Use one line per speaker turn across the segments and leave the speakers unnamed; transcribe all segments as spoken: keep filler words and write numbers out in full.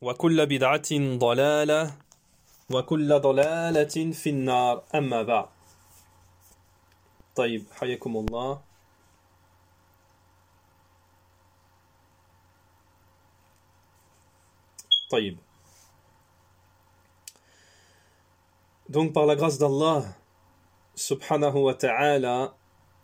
وكل بدعة ضلالة وكل ضلالة في النار أما بعد. طيب حياكم الله. طيب. Donc par la grâce d'Allah subhanahu wa ta'ala,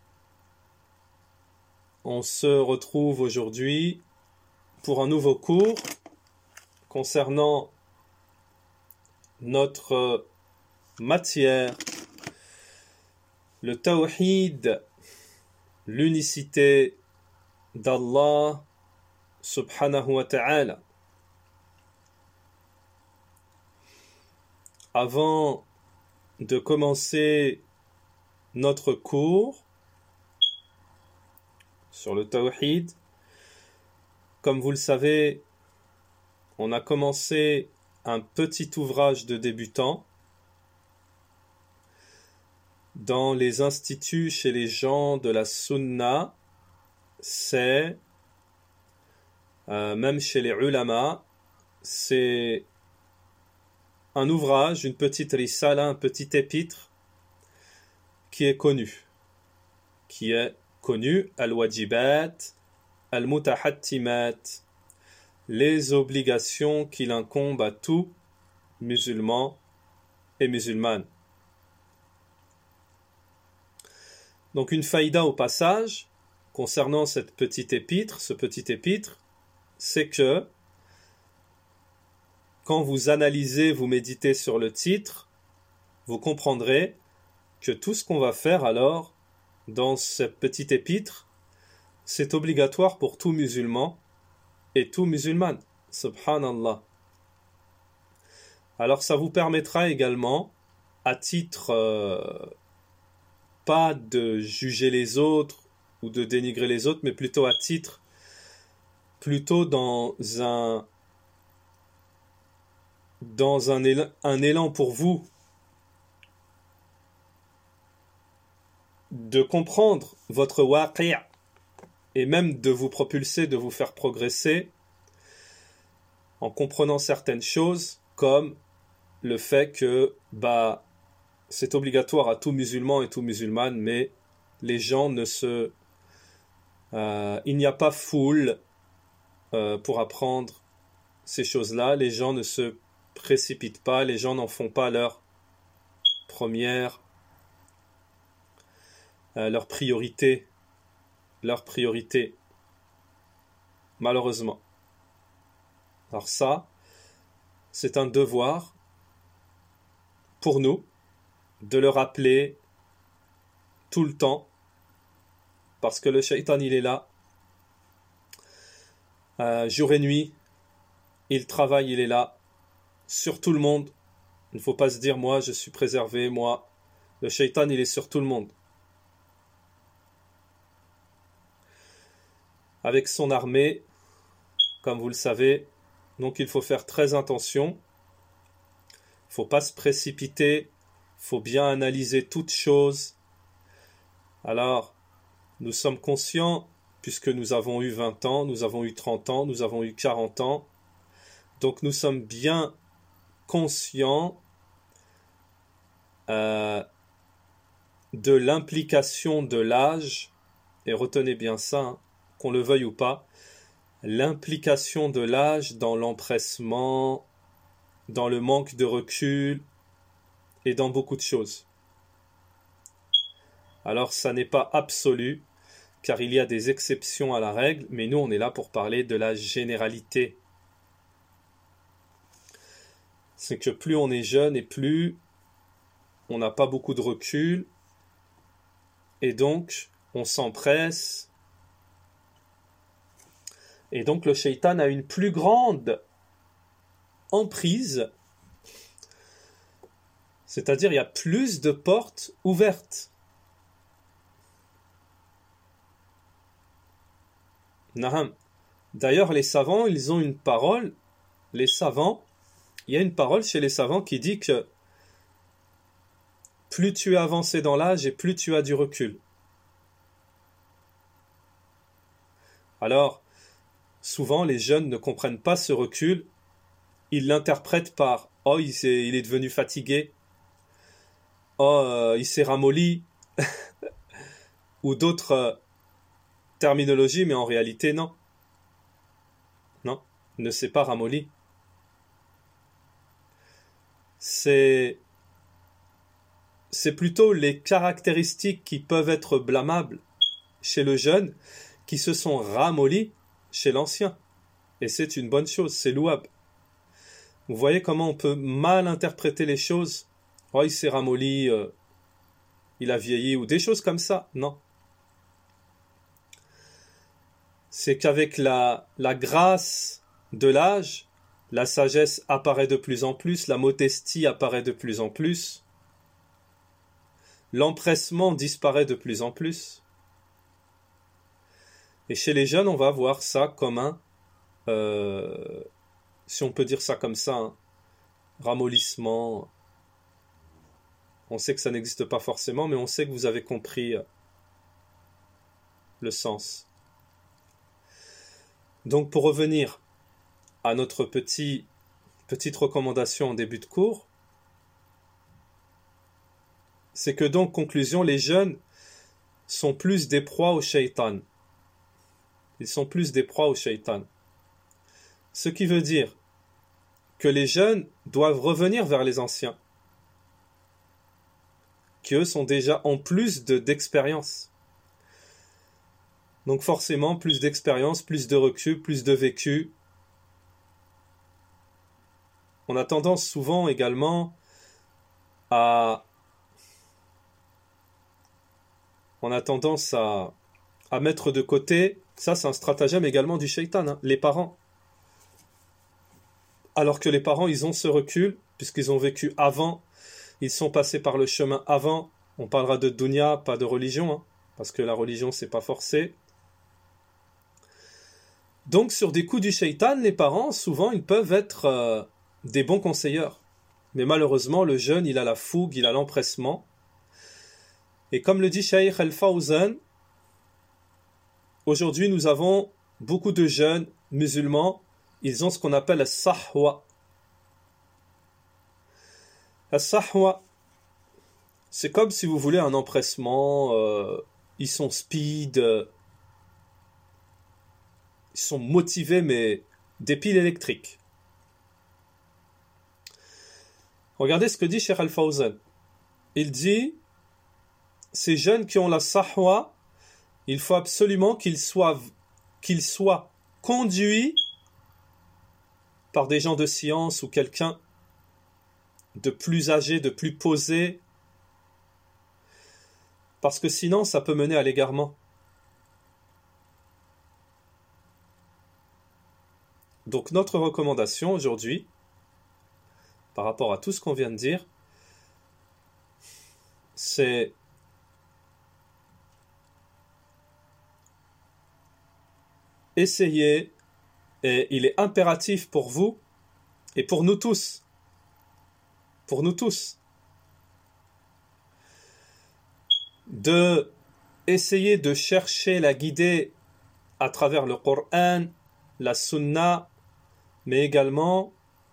on se retrouve aujourd'hui pour un nouveau cours concernant notre matière, le tawhid, l'unicité d'Allah subhanahu wa ta'ala. Avant de commencer notre cours sur le tawhid, comme vous le savez, on a commencé un petit ouvrage de débutant dans les instituts chez les gens de la Sunna. C'est, euh, même chez les ulama, c'est un ouvrage, une petite risala, un petit épître qui est connu, qui est connu, al-wajibat, al-mutahattimat, les obligations qu'il incombe à tout musulman et musulmane. Donc une faïda au passage, concernant cette petite épître, ce petit épître, c'est que quand vous analysez, vous méditez sur le titre, vous comprendrez que tout ce qu'on va faire alors dans cette petite épître, c'est obligatoire pour tout musulman et tout musulman. Subhanallah. Alors ça vous permettra également, à titre euh, pas de juger les autres ou de dénigrer les autres, mais plutôt à titre, plutôt dans un dans un élan, un élan pour vous de comprendre votre waqi' et même de vous propulser, de vous faire progresser en comprenant certaines choses, comme le fait que bah, c'est obligatoire à tout musulman et tout musulmane, mais les gens ne se... Euh, il n'y a pas foule euh, pour apprendre ces choses-là, les gens ne se précipitent pas, les gens n'en font pas leur première, euh, leur priorité, leur priorité, malheureusement. Alors ça, c'est un devoir pour nous de le rappeler tout le temps, parce que le shaitan, il est là, euh, jour et nuit, il travaille, il est là, sur tout le monde. Il ne faut pas se dire, moi, je suis préservé, moi. Le shaitan, il est sur tout le monde. Avec son armée, comme vous le savez, donc il faut faire très attention. Il ne faut pas se précipiter. Il faut bien analyser toutes choses. Alors, nous sommes conscients, puisque nous avons eu vingt ans, nous avons eu trente ans, nous avons eu quarante ans. Donc nous sommes bien conscients euh, de l'implication de l'âge, et retenez bien ça, hein, qu'on le veuille ou pas, l'implication de l'âge dans l'empressement, dans le manque de recul et dans beaucoup de choses. Alors ça n'est pas absolu, car il y a des exceptions à la règle, mais nous on est là pour parler de la généralité. C'est que plus on est jeune et plus on n'a pas beaucoup de recul, et donc on s'empresse, et donc le shaitan a une plus grande emprise, c'est-à-dire il y a plus de portes ouvertes. Naham. D'ailleurs les savants, ils ont une parole, les savants, il y a une parole chez les savants qui dit que plus tu es avancé dans l'âge et plus tu as du recul. Alors, souvent les jeunes ne comprennent pas ce recul ils l'interprètent par « Oh, il, s'est, il est devenu fatigué »,« Oh, euh, il s'est ramolli », ou d'autres euh, terminologies, mais en réalité, non. Non, il ne s'est pas ramolli. C'est, c'est plutôt les caractéristiques qui peuvent être blâmables chez le jeune qui se sont ramollis chez l'ancien. Et c'est une bonne chose, c'est louable. Vous voyez comment on peut mal interpréter les choses. Oh, il s'est ramolli, euh, il a vieilli, ou des choses comme ça. Non. C'est qu'avec la, la grâce de l'âge, la sagesse apparaît de plus en plus, la modestie apparaît de plus en plus, l'empressement disparaît de plus en plus. Et chez les jeunes, on va voir ça comme un, euh, si on peut dire ça comme ça, un ramollissement. On sait que ça n'existe pas forcément, mais on sait que vous avez compris le sens. Donc pour revenir à notre petit, petite recommandation en début de cours, c'est que donc, conclusion, les jeunes sont plus des proies au shaitan. Ils sont plus des proies au shaitan. Ce qui veut dire que les jeunes doivent revenir vers les anciens, qui eux sont déjà en plus de, d'expérience. Donc forcément, plus d'expérience, plus de recul, plus de vécu. On a tendance souvent également à... On a tendance à, à mettre de côté, ça c'est un stratagème également du shaitan, hein, les parents. Alors que les parents, ils ont ce recul, puisqu'ils ont vécu avant, ils sont passés par le chemin avant. On parlera de dunya, pas de religion, hein, parce que la religion, c'est pas forcé. Donc, sur des coups du shaitan, les parents, souvent, ils peuvent être euh, des bons conseilleurs. Mais malheureusement, le jeune, il a la fougue, il a l'empressement. Et comme le dit Shaykh Al-Fawzan, aujourd'hui, nous avons beaucoup de jeunes musulmans, ils ont ce qu'on appelle as-sahwa. As-sahwa, c'est comme si vous voulez un empressement, euh, ils sont speed, euh, ils sont motivés, mais des piles électriques. Regardez ce que dit Shaykh Al-Fawzan. Il dit, ces jeunes qui ont la sahwa, il faut absolument qu'ils soient, qu'ils soient conduits par des gens de science ou quelqu'un de plus âgé, de plus posé, parce que sinon ça peut mener à l'égarement. Donc notre recommandation aujourd'hui, par rapport à tout ce qu'on vient de dire, c'est essayer, et il est impératif pour vous et pour nous tous, pour nous tous, de essayer de chercher la guidée à travers le Coran, la Sunna, mais également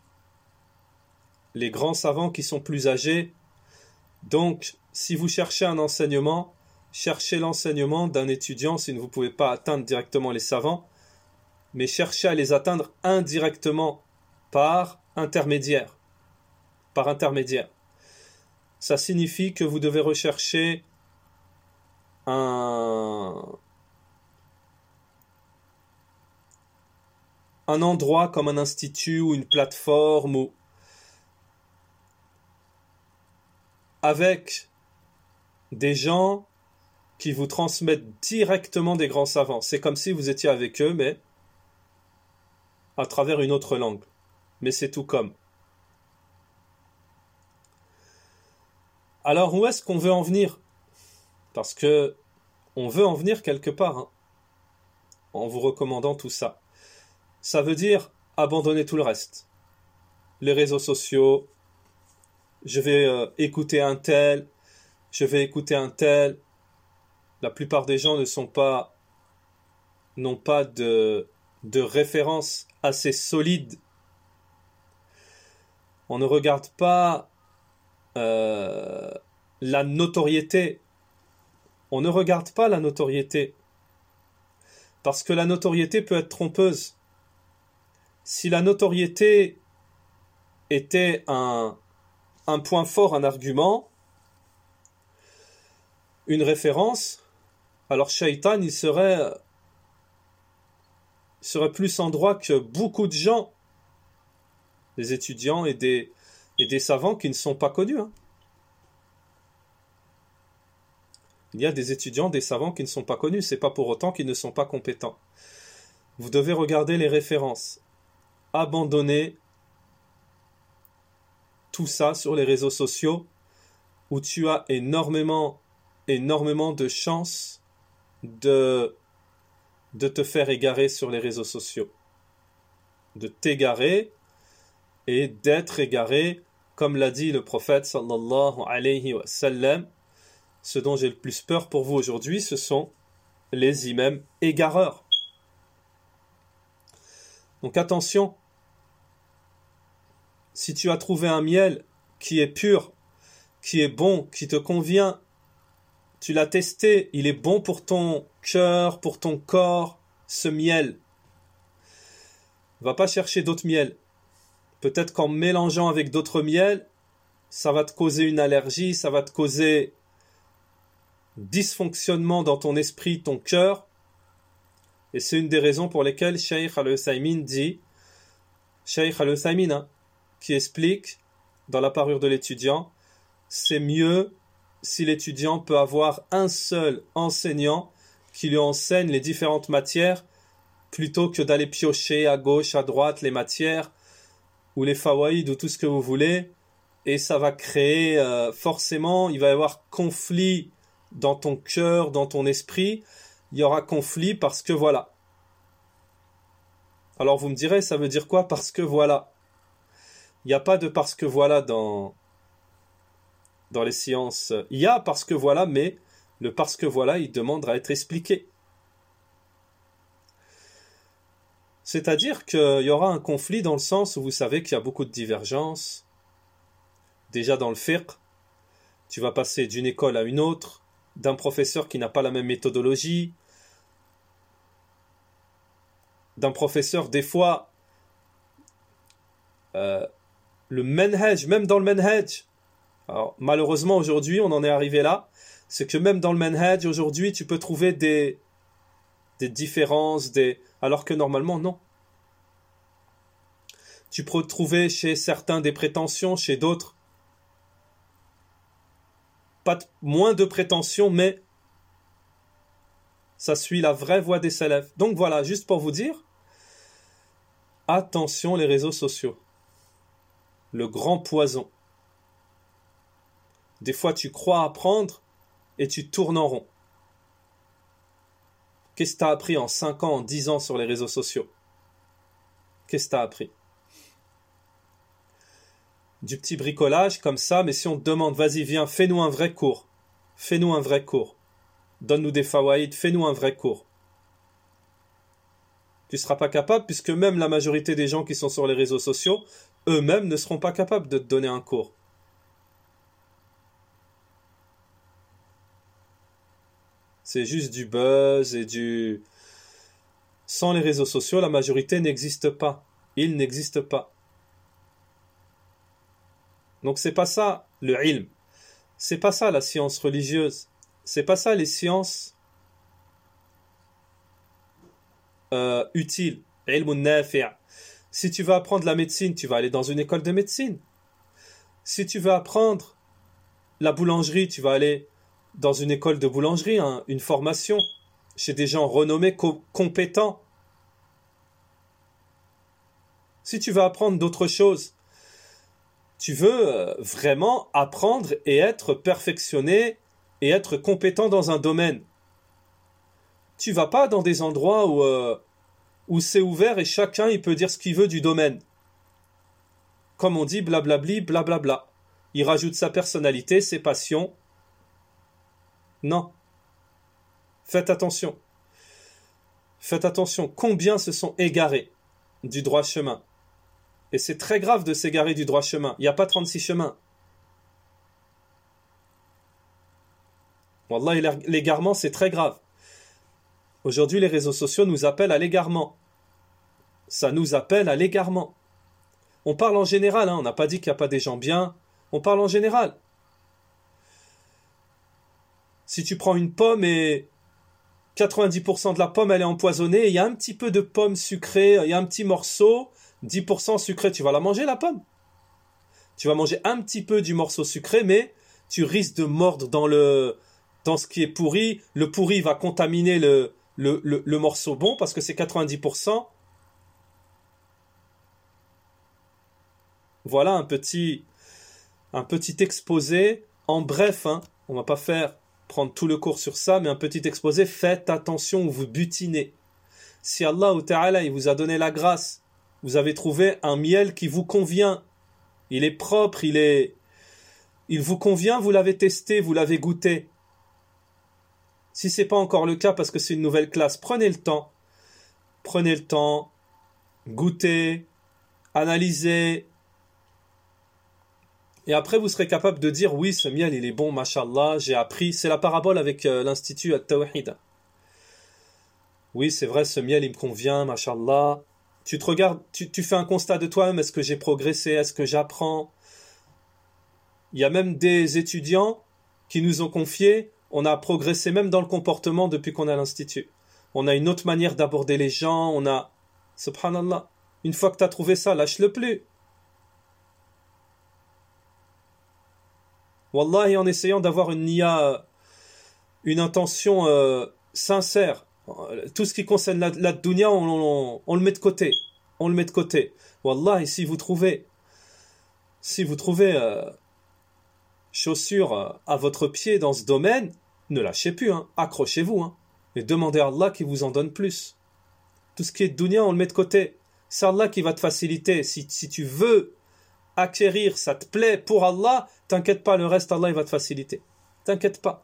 les grands savants qui sont plus âgés. Donc, si vous cherchez un enseignement, cherchez l'enseignement d'un étudiant si vous ne pouvez pas atteindre directement les savants, mais cherchez à les atteindre indirectement par intermédiaire. Par intermédiaire. Ça signifie que vous devez rechercher un, un endroit comme un institut ou une plateforme ou avec des gens qui vous transmettent directement des grands savants. C'est comme si vous étiez avec eux, mais à travers une autre langue. Mais c'est tout comme. Alors, où est-ce qu'on veut en venir? Parce que on veut en venir quelque part, hein, en vous recommandant tout ça. Ça veut dire abandonner tout le reste. Les réseaux sociaux, je vais euh, écouter un tel, je vais écouter un tel. La plupart des gens ne sont pas, n'ont pas de, de référence assez solide On ne regarde pas euh, la notoriété. On ne regarde pas la notoriété. Parce que la notoriété peut être trompeuse. Si la notoriété était un, un point fort, un argument, une référence, alors Shaitan, il serait, il serait plus en droit que beaucoup de gens, des étudiants et des, et des savants qui ne sont pas connus. Hein. Il y a des étudiants, des savants qui ne sont pas connus, c'est pas pour autant qu'ils ne sont pas compétents. Vous devez regarder les références. Abandonnez tout ça sur les réseaux sociaux où tu as énormément, énormément de chances de, de te faire égarer sur les réseaux sociaux. De t'égarer et d'être égaré, comme l'a dit le prophète sallallahu alayhi wa sallam. Ce dont j'ai le plus peur pour vous aujourd'hui, ce sont les imams égareurs. Donc attention, si tu as trouvé un miel qui est pur, qui est bon, qui te convient, tu l'as testé, il est bon pour ton cœur, pour ton corps, ce miel. Va pas chercher d'autres miels. Peut-être qu'en mélangeant avec d'autres miels, ça va te causer une allergie, ça va te causer dysfonctionnement dans ton esprit, ton cœur. Et c'est une des raisons pour lesquelles Cheikh Al-Uthaymin dit, Cheikh Al-Uthaymin, hein, qui explique dans la parure de l'étudiant, c'est mieux si l'étudiant peut avoir un seul enseignant qui lui enseigne les différentes matières plutôt que d'aller piocher à gauche, à droite les matières ou les fawaïd ou tout ce que vous voulez, et ça va créer euh, forcément, il va y avoir conflit dans ton cœur, dans ton esprit, il y aura conflit parce que voilà. Alors vous me direz, ça veut dire quoi parce que voilà? Il n'y a pas de parce que voilà dans, dans les sciences. Il y a parce que voilà, mais le parce que voilà, il demande à être expliqué. C'est-à-dire qu'il y aura un conflit dans le sens où vous savez qu'il y a beaucoup de divergences. Déjà dans le fiqh, tu vas passer d'une école à une autre, d'un professeur qui n'a pas la même méthodologie, d'un professeur, des fois, euh, le manhaj, même dans le manhaj, alors malheureusement aujourd'hui on en est arrivé là, c'est que même dans le manhaj aujourd'hui tu peux trouver des, des différences, des... alors que normalement non. Tu peux trouver chez certains des prétentions, chez d'autres pas de, moins de prétentions, mais ça suit la vraie voie des salafs. Donc voilà, juste pour vous dire, attention les réseaux sociaux. Le grand poison. Des fois tu crois apprendre et tu tournes en rond. Qu'est-ce que tu as appris en cinq ans, en dix ans sur les réseaux sociaux? Qu'est-ce que tu as appris? Du petit bricolage comme ça, mais si on te demande, vas-y viens, fais-nous un vrai cours. Fais-nous un vrai cours. Donne-nous des fawaïd, fais-nous un vrai cours. Tu ne seras pas capable, puisque même la majorité des gens qui sont sur les réseaux sociaux, eux-mêmes ne seront pas capables de te donner un cours. C'est juste du buzz et du... Sans les réseaux sociaux, la majorité n'existe pas. Ils n'existent pas. Donc c'est pas ça le ilm. C'est pas ça la science religieuse. C'est pas ça les sciences euh, utiles. Ilm nafi'. Si tu veux apprendre la médecine, tu vas aller dans une école de médecine. Si tu veux apprendre la boulangerie, tu vas aller dans une école de boulangerie, hein, une formation chez des gens renommés, co- compétents. Si tu veux apprendre d'autres choses, tu veux euh, vraiment apprendre et être perfectionné et être compétent dans un domaine. Tu vas pas dans des endroits où, euh, où c'est ouvert et chacun il peut dire ce qu'il veut du domaine. Comme on dit, blablabli, blablabla. Il rajoute sa personnalité, ses passions. Non. Faites attention. Faites attention. Combien se sont égarés du droit chemin? Et c'est très grave de s'égarer du droit chemin. Il n'y a pas trente-six chemins. Wallah, l'égarement, c'est très grave. Aujourd'hui, les réseaux sociaux nous appellent à l'égarement. Ça nous appelle à l'égarement. On parle en général, hein, on n'a pas dit qu'il n'y a pas des gens bien. On parle en général. Si tu prends une pomme et quatre-vingt-dix pour cent de la pomme, elle est empoisonnée, il y a un petit peu de pomme sucrée, il y a un petit morceau, dix pour cent sucré, tu vas la manger, la pomme. Tu vas manger un petit peu du morceau sucré, mais tu risques de mordre dans, le, dans ce qui est pourri. Le pourri va contaminer le, le, le, le morceau bon, parce que c'est quatre-vingt-dix pour cent. Voilà un petit, un petit exposé, en bref, hein, on ne va pas faire prendre tout le cours sur ça, mais un petit exposé, faites attention où vous butinez. Si Allah ou Ta'ala, il vous a donné la grâce, vous avez trouvé un miel qui vous convient, il est propre, il est, il vous convient, vous l'avez testé, vous l'avez goûté. Si c'est pas encore le cas parce que c'est une nouvelle classe, prenez le temps, prenez le temps, goûtez, analysez, et après vous serez capable de dire oui, ce miel il est bon, mashallah, j'ai appris. C'est la parabole avec euh, l'institut At-Tawhid. Oui, c'est vrai, ce miel il me convient, mashallah. Tu te regardes, tu, tu fais un constat de toi-même, est-ce que j'ai progressé, est-ce que j'apprends? Il y a même des étudiants qui nous ont confié, on a progressé même dans le comportement depuis qu'on est à l'institut. On a une autre manière d'aborder les gens, on a, subhanallah, une fois que tu as trouvé ça, lâche-le plus. Wallahi, en essayant d'avoir une niya, une intention euh, sincère, tout ce qui concerne la, la dunya, on, on, on le met de côté. On le met de côté. Wallahi, si vous trouvez, si vous trouvez euh, chaussures euh, à votre pied dans ce domaine, ne lâchez plus, hein, accrochez-vous, hein, et demandez à Allah qui vous en donne plus. Tout ce qui est dunya, on le met de côté. C'est Allah qui va te faciliter. Si, si tu veux acquérir, ça te plaît pour Allah, t'inquiète pas, le reste, Allah il va te faciliter. T'inquiète pas.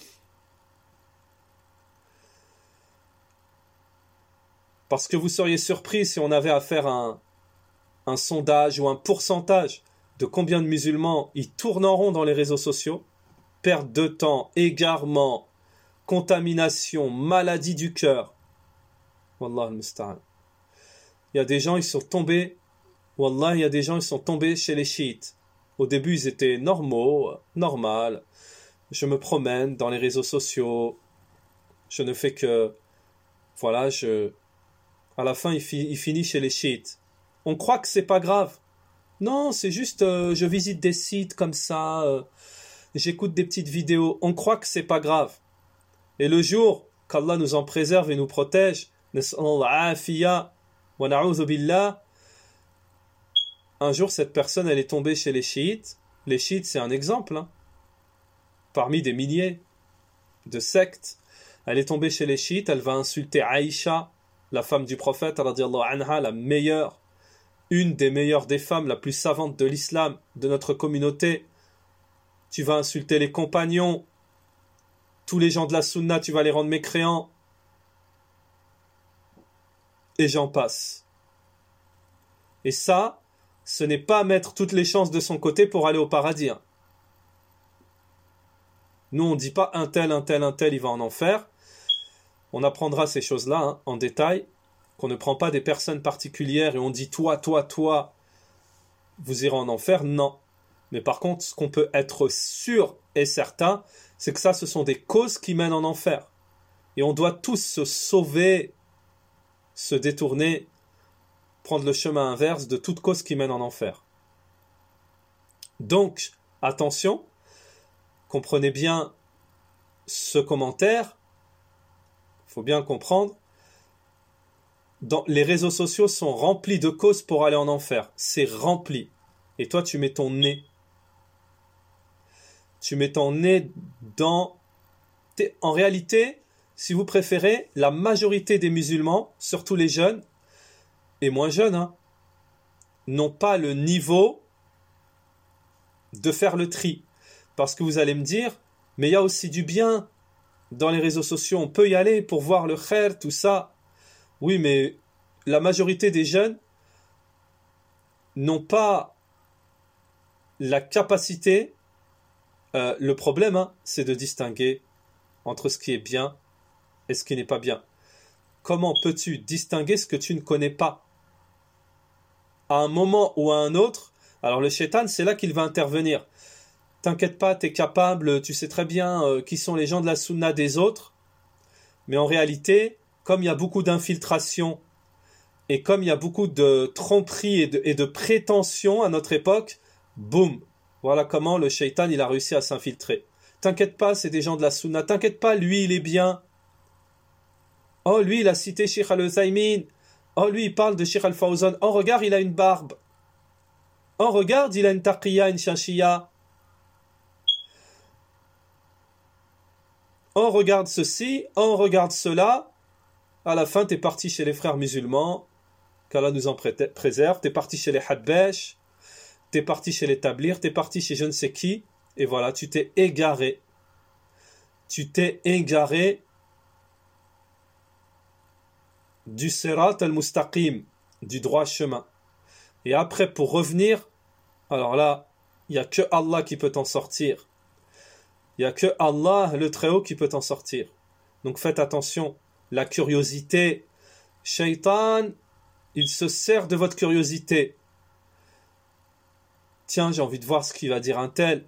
Parce que vous seriez surpris si on avait à faire un, un sondage ou un pourcentage de combien de musulmans ils tournent en rond dans les réseaux sociaux, perte de temps, égarement, contamination, maladie du cœur. Wallah al-musta'an. Il y a des gens, ils sont tombés Wallah, il y a des gens, ils sont tombés chez les chiites. Au début, ils étaient normaux, normal. Je me promène dans les réseaux sociaux. Je ne fais que... Voilà, je... À la fin, il, fi... il finit chez les chiites. On croit que c'est pas grave. Non, c'est juste, euh, je visite des sites comme ça, euh, j'écoute des petites vidéos. On croit que c'est pas grave. Et le jour qu'Allah nous en préserve et nous protège, nas'allahu wa na'udhu billah, un jour, cette personne, elle est tombée chez les chiites. Les chiites, c'est un exemple. Hein. Parmi des milliers de sectes, elle est tombée chez les chiites. Elle va insulter Aïcha, la femme du prophète, radiyallahu anha, la meilleure, une des meilleures des femmes, la plus savante de l'islam, de notre communauté. Tu vas insulter les compagnons. Tous les gens de la sunna, tu vas les rendre mécréants. Et j'en passe. Et ça... ce n'est pas mettre toutes les chances de son côté pour aller au paradis. Hein. Nous, on ne dit pas un tel, un tel, un tel, il va en enfer. On apprendra ces choses-là hein, en détail, qu'on ne prend pas des personnes particulières et on dit toi, toi, toi, vous irez en enfer. Non. Mais par contre, ce qu'on peut être sûr et certain, c'est que ça, ce sont des causes qui mènent en enfer. Et on doit tous se sauver, se détourner, prendre le chemin inverse de toute cause qui mène en enfer. Donc, attention, comprenez bien ce commentaire, il faut bien comprendre, dans, les réseaux sociaux sont remplis de causes pour aller en enfer, c'est rempli, et toi tu mets ton nez, tu mets ton nez dans... En réalité, si vous préférez, la majorité des musulmans, surtout les jeunes, et moins jeunes, hein, n'ont pas le niveau de faire le tri. Parce que vous allez me dire, mais il y a aussi du bien dans les réseaux sociaux, on peut y aller pour voir le khair, tout ça. Oui, mais la majorité des jeunes, n'ont pas la capacité, euh, le problème, hein, c'est de distinguer entre ce qui est bien et ce qui n'est pas bien. Comment peux-tu distinguer ce que tu ne connais pas? À un moment ou à un autre, alors le shaitan, c'est là qu'il va intervenir. T'inquiète pas, t'es capable, tu sais très bien euh, qui sont les gens de la sunna des autres, mais en réalité, comme il y a beaucoup d'infiltration et comme il y a beaucoup de tromperie et de, et de prétention à notre époque, boum, voilà comment le shaitan il a réussi à s'infiltrer. T'inquiète pas, c'est des gens de la sunna, t'inquiète pas, lui il est bien. Oh, lui, il a cité Sheikh Al-Uthaymin. Oh, lui, il parle de Sheikh Al-Fawzan. Oh, regarde, il a une barbe. Oh, regarde, il a une taqiyya, une shashiyya. Oh, regarde ceci. Oh, regarde cela. À la fin, t'es parti chez les frères musulmans. Qu'Allah nous en préserve. T'es parti chez les Hadbesh. T'es parti chez les Tablirs. T'es parti chez je ne sais qui. Et voilà, tu t'es égaré. Tu t'es égaré du Sirat al-Mustaqim, du droit chemin. Et après, pour revenir, alors là, il n'y a que Allah qui peut t'en sortir. Il n'y a que Allah, le Très-Haut, qui peut t'en sortir. Donc faites attention. La curiosité, Shaitan, il se sert de votre curiosité. Tiens, j'ai envie de voir ce qu'il va dire un tel.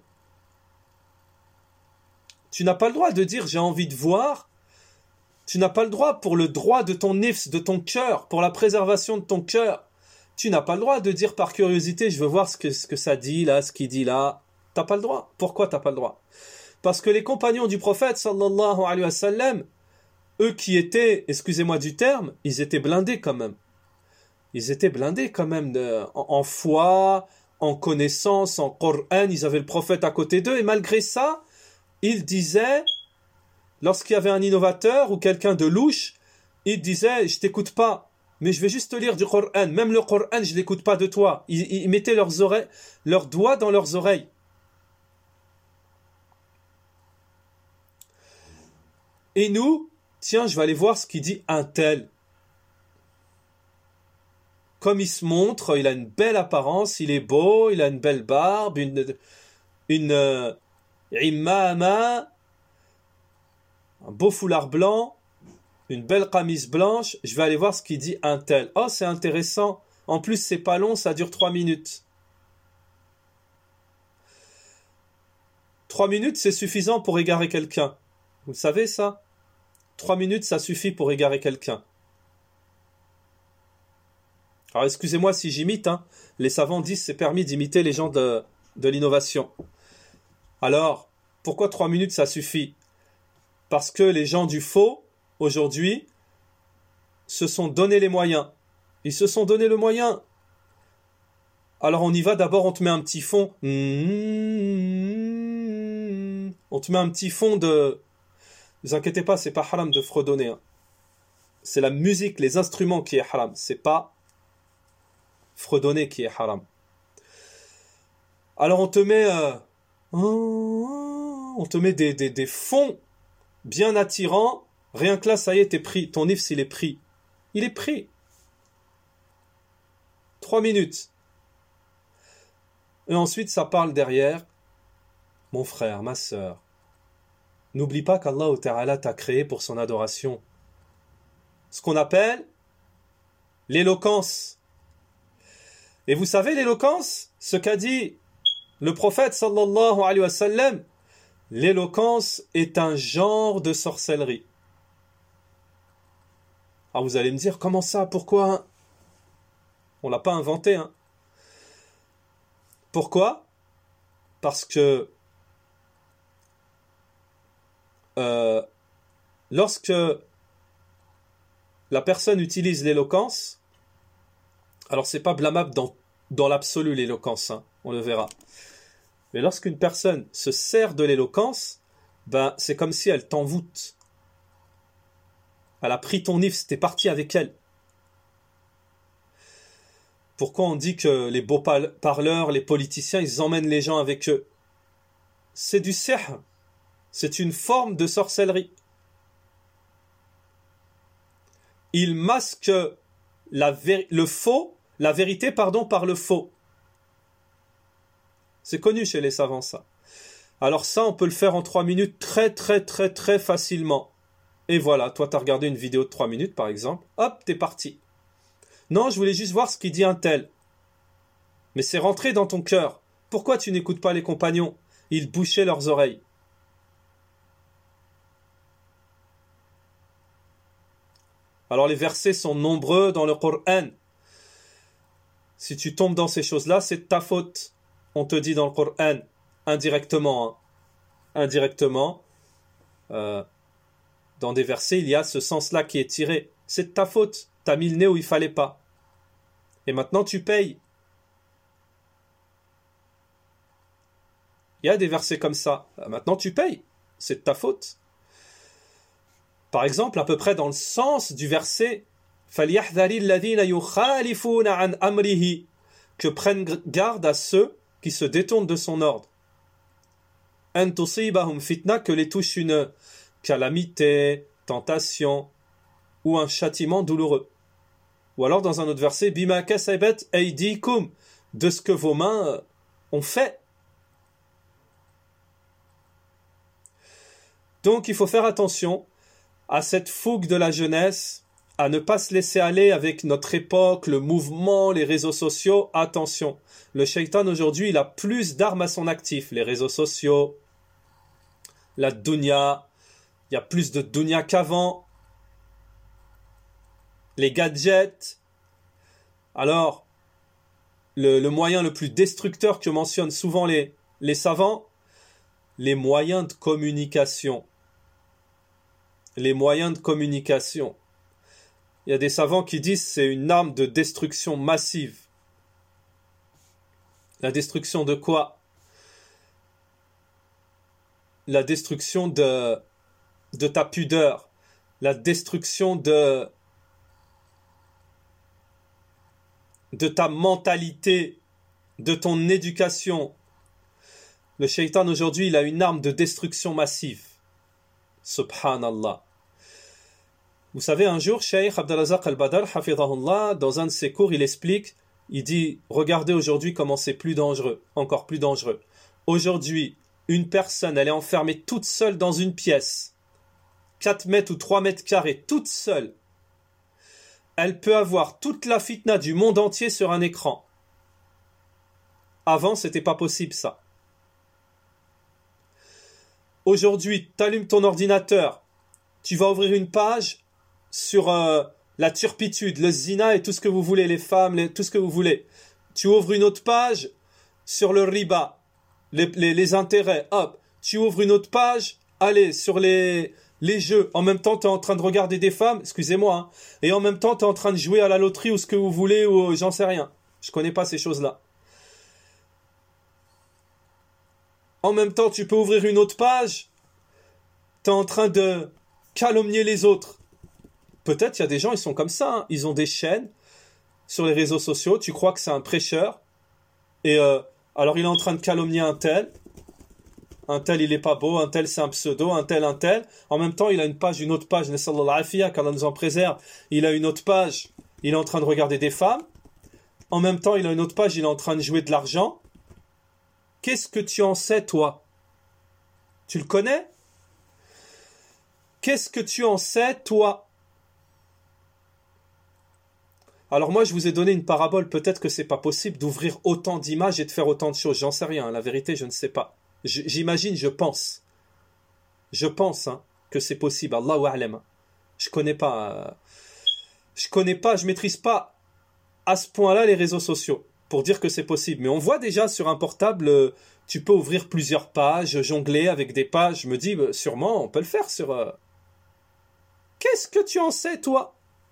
Tu n'as pas le droit de dire j'ai envie de voir. Tu n'as pas le droit pour le droit de ton nifs, de ton cœur, pour la préservation de ton cœur. Tu n'as pas le droit de dire par curiosité, je veux voir ce que, ce que ça dit là, ce qu'il dit là. T'as pas le droit. Pourquoi t'as pas le droit? Parce que les compagnons du prophète, sallallahu alayhi wa sallam, eux qui étaient, excusez-moi du terme, ils étaient blindés quand même. Ils étaient blindés quand même de, en, en foi, en connaissance, en Coran, ils avaient le prophète à côté d'eux, et malgré ça, ils disaient... Lorsqu'il y avait un innovateur ou quelqu'un de louche, il disait « Je t'écoute pas, mais je vais juste te lire du Coran. Même le Coran, je l'écoute pas de toi. » Ils, ils mettaient leurs oreilles, leurs doigts dans leurs oreilles. Et nous, tiens, je vais aller voir ce qu'il dit un tel. Comme il se montre, il a une belle apparence, il est beau, il a une belle barbe, une... une euh, imama, un beau foulard blanc, une belle camise blanche, je vais aller voir ce qu'il dit un tel. Oh, c'est intéressant. En plus, c'est pas long, ça dure trois minutes. Trois minutes, c'est suffisant pour égarer quelqu'un. Vous savez ça? Trois minutes, ça suffit pour égarer quelqu'un. Alors, excusez-moi si j'imite, hein. Les savants disent c'est permis d'imiter les gens de, de l'innovation. Alors, pourquoi trois minutes, ça suffit? Parce que les gens du faux, aujourd'hui, se sont donné les moyens. Ils se sont donné le moyen. Alors on y va, d'abord on te met un petit fond. On te met un petit fond de... Ne vous inquiétez pas, c'est pas haram de fredonner. Hein. C'est la musique, les instruments qui est haram. C'est pas fredonner qui est haram. Alors on te met... Euh... On te met des, des, des fonds bien attirant, rien que là, ça y est, t'es pris. Ton nifs, il est pris. Il est pris. Trois minutes. Et ensuite, ça parle derrière. Mon frère, ma sœur, n'oublie pas qu'Allah Ta'ala t'a créé pour son adoration. Ce qu'on appelle l'éloquence. Et vous savez l'éloquence? Ce qu'a dit le prophète sallallahu alayhi wa sallam, l'éloquence est un genre de sorcellerie. Alors vous allez me dire, comment ça? Pourquoi? On ne l'a pas inventé. Hein. Pourquoi? Parce que euh, lorsque la personne utilise l'éloquence, alors c'est pas blâmable dans, dans l'absolu l'éloquence, hein, on le verra. Mais lorsqu'une personne se sert de l'éloquence, ben c'est comme si elle t'envoûte. Elle a pris ton nifs, t'es parti avec elle. Pourquoi on dit que les beaux parleurs, les politiciens, ils emmènent les gens avec eux? C'est du sihr. C'est une forme de sorcellerie. Ils masquent la vé- le faux, la vérité pardon, par le faux. C'est connu chez les savants, ça. Alors ça, on peut le faire en trois minutes très très très très facilement. Et voilà, toi t'as regardé une vidéo de trois minutes par exemple, hop, t'es parti. Non, je voulais juste voir ce qu'il dit un tel. Mais c'est rentré dans ton cœur. Pourquoi tu n'écoutes pas les compagnons? Ils bouchaient leurs oreilles. Alors les versets sont nombreux dans le Coran. Si tu tombes dans ces choses-là, c'est de ta faute. On te dit dans le Coran, indirectement, hein, indirectement, euh, dans des versets, il y a ce sens-là qui est tiré. C'est de ta faute. T'as mis le nez où il fallait pas. Et maintenant tu payes. Il y a des versets comme ça. Maintenant tu payes. C'est de ta faute. Par exemple, à peu près dans le sens du verset فَلْيَحْذَرِ الَّذِينَ يُخَالِفُونَ عَنْ أَمْرِهِ, que prennent garde à ceux qui se détournent de son ordre. أَنْ تُصِيبَهُمْ fitna, que les touche une calamité, tentation ou un châtiment douloureux. Ou alors dans un autre verset بِمَا كَسَبَتْ أَيْدِيكُمْ, de ce que vos mains ont fait. Donc il faut faire attention à cette fougue de la jeunesse, à ne pas se laisser aller avec notre époque, le mouvement, les réseaux sociaux. Attention, le shaitan aujourd'hui, il a plus d'armes à son actif. Les réseaux sociaux, la dunya, il y a plus de dunya qu'avant. Les gadgets. Alors, le, le moyen le plus destructeur que mentionnent souvent les, les savants, les moyens de communication. Les moyens de communication. Il y a des savants qui disent que c'est une arme de destruction massive. La destruction de quoi? La destruction de, de ta pudeur. La destruction de, de ta mentalité, de ton éducation. Le shaitan aujourd'hui, il a une arme de destruction massive. Subhanallah. Vous savez, un jour, Cheikh Abdelrazak al-Badr, hafidhahullah, dans un de ses cours, il explique, il dit, regardez aujourd'hui comment c'est plus dangereux, encore plus dangereux. Aujourd'hui, une personne, elle est enfermée toute seule dans une pièce, quatre mètres ou trois mètres carrés, toute seule. Elle peut avoir toute la fitna du monde entier sur un écran. Avant, c'était pas possible, ça. Aujourd'hui, tu allumes ton ordinateur, tu vas ouvrir une page sur euh, la turpitude, le zina et tout ce que vous voulez, les femmes, les, tout ce que vous voulez. Tu ouvres une autre page sur le riba, les, les, les intérêts, hop. Tu ouvres une autre page, allez, sur les, les jeux. En même temps, tu es en train de regarder des femmes, excusez-moi, hein, et en même temps, tu es en train de jouer à la loterie ou ce que vous voulez, ou j'en sais rien. Je connais pas ces choses-là. En même temps, tu peux ouvrir une autre page, tu es en train de calomnier les autres. Peut-être il y a des gens, ils sont comme ça, hein. Ils ont des chaînes sur les réseaux sociaux, tu crois que c'est un prêcheur, et euh, alors il est en train de calomnier un tel, un tel il est pas beau, un tel c'est un pseudo, un tel, un tel, en même temps il a une page, une autre page, qu'Allah nous en préserve, il a une autre page, il est en train de regarder des femmes, en même temps il a une autre page, il est en train de jouer de l'argent. Qu'est-ce que tu en sais, toi? Tu le connais? Qu'est-ce que tu en sais, toi? Alors moi, je vous ai donné une parabole. Peut-être que c'est pas possible d'ouvrir autant d'images et de faire autant de choses. J'en sais rien. La vérité, je ne sais pas. Je, j'imagine, je pense. Je pense hein, que c'est possible. Allahu a'lam. Je connais pas. Euh, je connais pas, je maîtrise pas à ce point-là les réseaux sociaux pour dire que c'est possible. Mais on voit déjà sur un portable, euh, tu peux ouvrir plusieurs pages, jongler avec des pages. Je me dis, bah, sûrement, on peut le faire sur... Euh... Qu'est-ce que tu en sais, toi?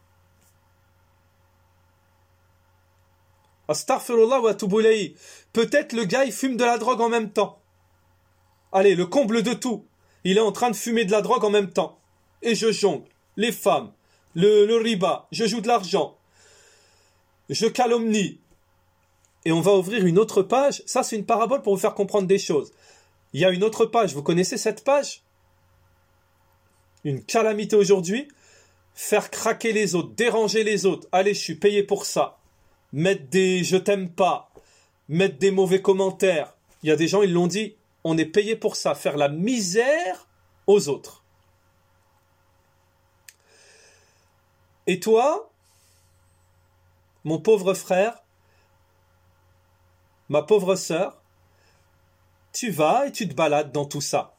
Astaghfirullah wa atubu ilayhi. Peut-être le gars, il fume de la drogue en même temps. Allez, le comble de tout. Il est en train de fumer de la drogue en même temps. Et je jongle. Les femmes, le, le riba, je joue de l'argent. Je calomnie. Et on va ouvrir une autre page. Ça, c'est une parabole pour vous faire comprendre des choses. Il y a une autre page. Vous connaissez cette page? Une calamité aujourd'hui. Faire craquer les autres, déranger les autres. Allez, je suis payé pour ça. Mettre des « je t'aime pas », mettre des mauvais commentaires. Il y a des gens, ils l'ont dit, on est payé pour ça, faire la misère aux autres. Et toi, mon pauvre frère, ma pauvre sœur, tu vas et tu te balades dans tout ça.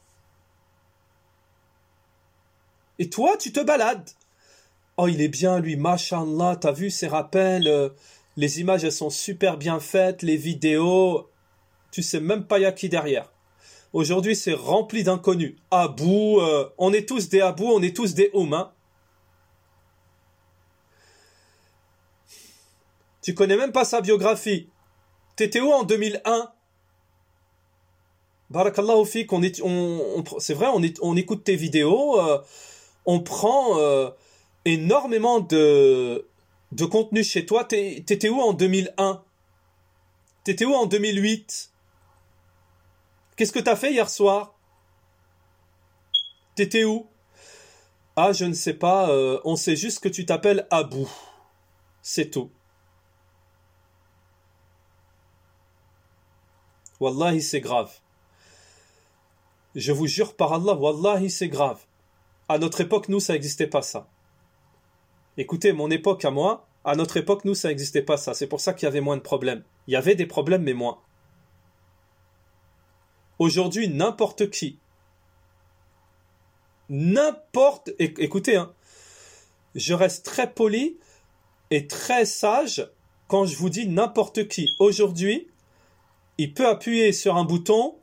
Et toi, tu te balades. Oh, il est bien, lui, mashallah, t'as vu ses rappels, euh, les images, elles sont super bien faites, les vidéos, tu sais même pas y a qui derrière. Aujourd'hui, c'est rempli d'inconnus. Abou, euh, on est tous des Abou, on est tous des Oum, hein. Tu connais même pas sa biographie. T'étais où en deux mille un? Barakallahu fik, on est, on, on, c'est vrai, on, est, on écoute tes vidéos, euh, on prend euh, énormément de, de contenu chez toi. T'es, t'étais où en deux mille un? T'étais où en deux mille huit? Qu'est-ce que t'as fait hier soir? T'étais où? Ah, je ne sais pas, euh, on sait juste que tu t'appelles Abou. C'est tout. Wallahi, c'est grave. Je vous jure par Allah, Wallahi, c'est grave. À notre époque, nous, ça n'existait pas ça. Écoutez, mon époque à moi, à notre époque, nous, ça n'existait pas ça. C'est pour ça qu'il y avait moins de problèmes. Il y avait des problèmes, mais moins. Aujourd'hui, n'importe qui, n'importe... Écoutez, hein, je reste très poli et très sage quand je vous dis n'importe qui. Aujourd'hui, il peut appuyer sur un bouton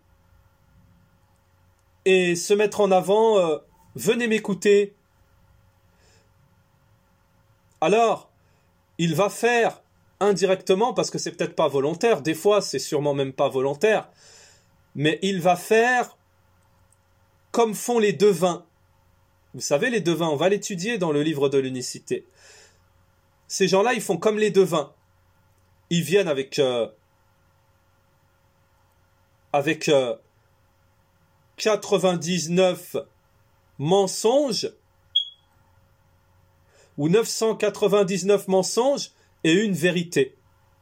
et se mettre en avant, euh, venez m'écouter. Alors, il va faire indirectement, parce que c'est peut-être pas volontaire, des fois c'est sûrement même pas volontaire, mais il va faire comme font les devins. Vous savez, les devins, on va l'étudier dans le livre de l'unicité. Ces gens-là, ils font comme les devins. Ils viennent avec... Euh, avec... Euh, quatre-vingt-dix-neuf mensonges ou neuf cent quatre-vingt-dix-neuf mensonges et une vérité.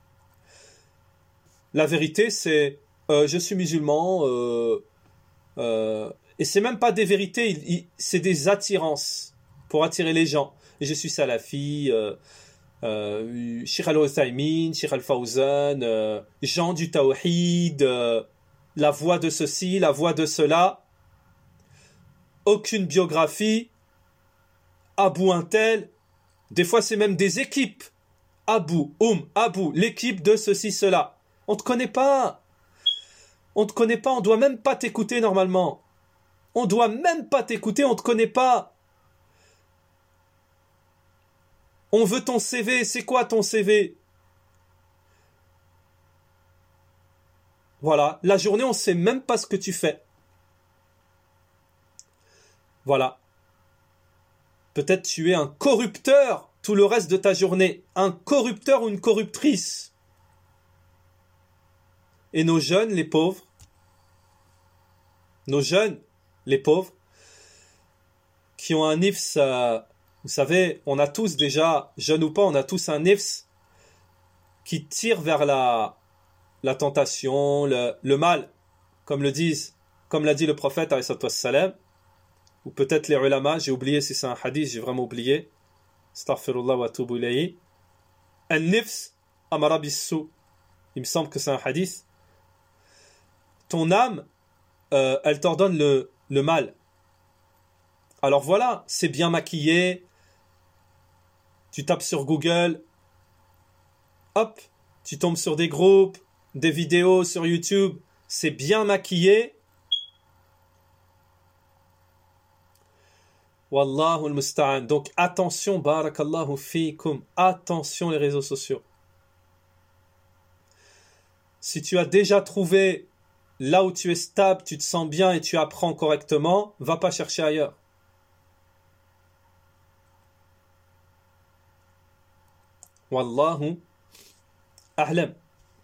La vérité, c'est euh, je suis musulman euh, euh, et c'est même pas des vérités, il, il, c'est des attirances pour attirer les gens. Et je suis salafi, euh, euh, Cheikh Al-Uthaymin, Cheikh Al-Fawzan, euh, Jean du Tawhid, euh, la voix de ceci, la voix de cela, aucune biographie, Abou un tel, des fois c'est même des équipes, Abou, Oum, Abou, l'équipe de ceci, cela. On te connaît pas, on te connaît pas, on doit même pas t'écouter normalement. On doit même pas t'écouter, on te connaît pas. On veut ton C V, c'est quoi ton C V? Voilà, la journée, on sait même pas ce que tu fais. Voilà. Peut-être tu es un corrupteur tout le reste de ta journée. Un corrupteur ou une corruptrice. Et nos jeunes, les pauvres, nos jeunes, les pauvres, qui ont un nifs, euh, vous savez, on a tous déjà, jeunes ou pas, on a tous un nifs qui tire vers la, la tentation, le, le mal, comme le disent, comme l'a dit le prophète, alayhi salam, ou peut-être les ulama, j'ai oublié si c'est un hadith, j'ai vraiment oublié. Astaghfirullah wa atubu ilayhi. An-nifs amara bis-sou. Il me semble que c'est un hadith. Ton âme, euh, elle t'ordonne le, le mal. Alors voilà, c'est bien maquillé. Tu tapes sur Google. Hop, tu tombes sur des groupes, des vidéos sur YouTube. C'est bien maquillé. Wallahu al-musta'an. Donc attention, barakallahu fikum. Attention les réseaux sociaux. Si tu as déjà trouvé là où tu es stable, tu te sens bien et tu apprends correctement, va pas chercher ailleurs. Wallahu a'lam.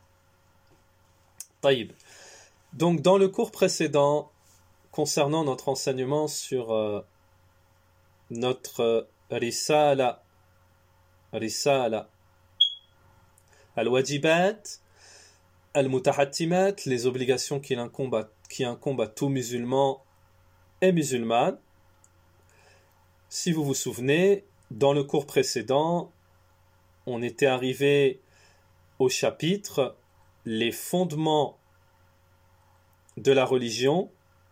Taïb. Donc dans le cours précédent, concernant notre enseignement sur euh, notre euh, risala, risala, al-wajibat, al-mutahattimat, les obligations qui incombent à, qui incombent à tout musulman et musulmane. Si vous vous souvenez, dans le cours précédent, on était arrivé au chapitre les fondements de la religion.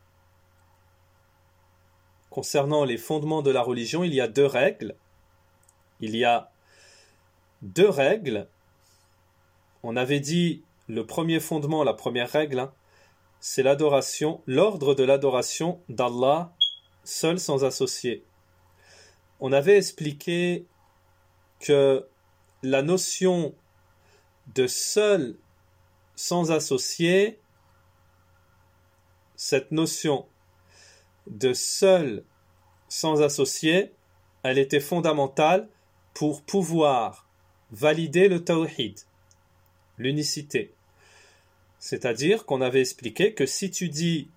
Concernant les fondements de la religion, il y a deux règles. Il y a deux règles. On avait dit le premier fondement, la première règle, hein, c'est l'adoration, l'ordre de l'adoration d'Allah seul sans associé. On avait expliqué que la notion de seul sans associé, cette notion de seul sans associé, elle était fondamentale pour pouvoir valider le tawhid, l'unicité. C'est-à-dire qu'on avait expliqué que si tu dis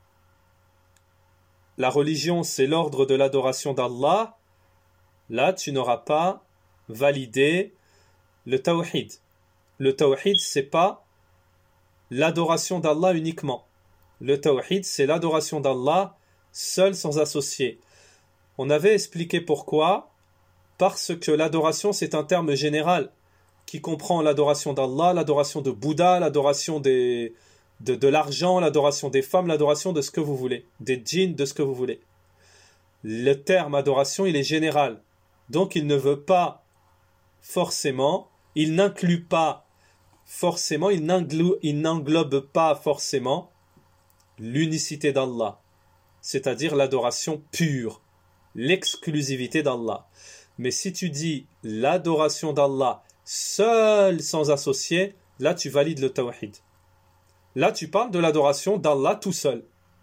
la religion c'est l'ordre de l'adoration d'Allah, là tu n'auras pas validé le tawhid. Le tawhid c'est pas l'adoration d'Allah uniquement. Le tawhid c'est l'adoration d'Allah seul sans associé. On avait expliqué pourquoi. Parce que l'adoration c'est un terme général qui comprend l'adoration d'Allah, l'adoration de Bouddha, l'adoration des, de, de l'argent, l'adoration des femmes, l'adoration de ce que vous voulez, des djinns, de ce que vous voulez. Le terme adoration, il est général. Donc il ne veut pas forcément, il n'inclut pas forcément, il n'englobe, il n'englobe pas forcément l'unicité d'Allah, c'est-à-dire l'adoration pure, l'exclusivité d'Allah. Mais si tu dis l'adoration d'Allah seul sans associé, là tu valides le tawhid. Là tu parles de l'adoration d'Allah tout seul.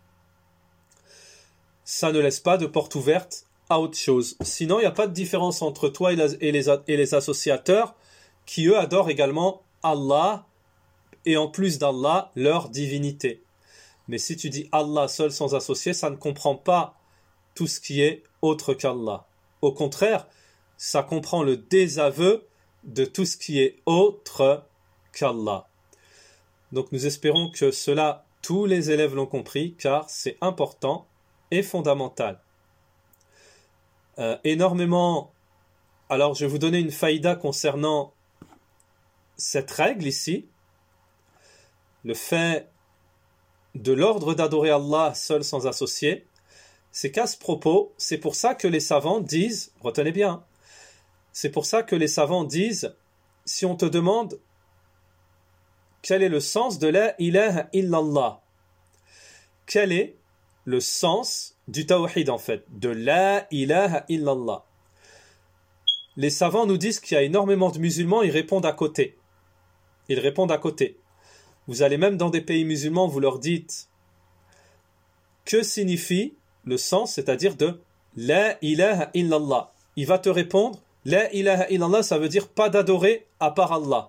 Ça ne laisse pas de porte ouverte à autre chose. Sinon il n'y a pas de différence entre toi et, la, et, les, et les associateurs qui eux adorent également Allah et en plus d'Allah leur divinité. Mais si tu dis Allah seul sans associé, ça ne comprend pas tout ce qui est autre qu'Allah. Au contraire, ça comprend le désaveu de tout ce qui est autre qu'Allah. Donc nous espérons que cela, tous les élèves l'ont compris, car c'est important et fondamental. Euh, énormément... Alors je vais vous donner une faïda concernant cette règle ici. Le fait de l'ordre d'adorer Allah seul sans associé, c'est qu'à ce propos, c'est pour ça que les savants disent, retenez bien, c'est pour ça que les savants disent, si on te demande quel est le sens de la ilaha illallah, quel est le sens du tawhid en fait, de la ilaha illallah. Les savants nous disent qu'il y a énormément de musulmans, ils répondent à côté. Ils répondent à côté. Vous allez même dans des pays musulmans, vous leur dites que signifie le sens, c'est-à-dire de la ilaha illallah. Il va te répondre la ilaha illallah, ça veut dire pas d'adorer à part Allah.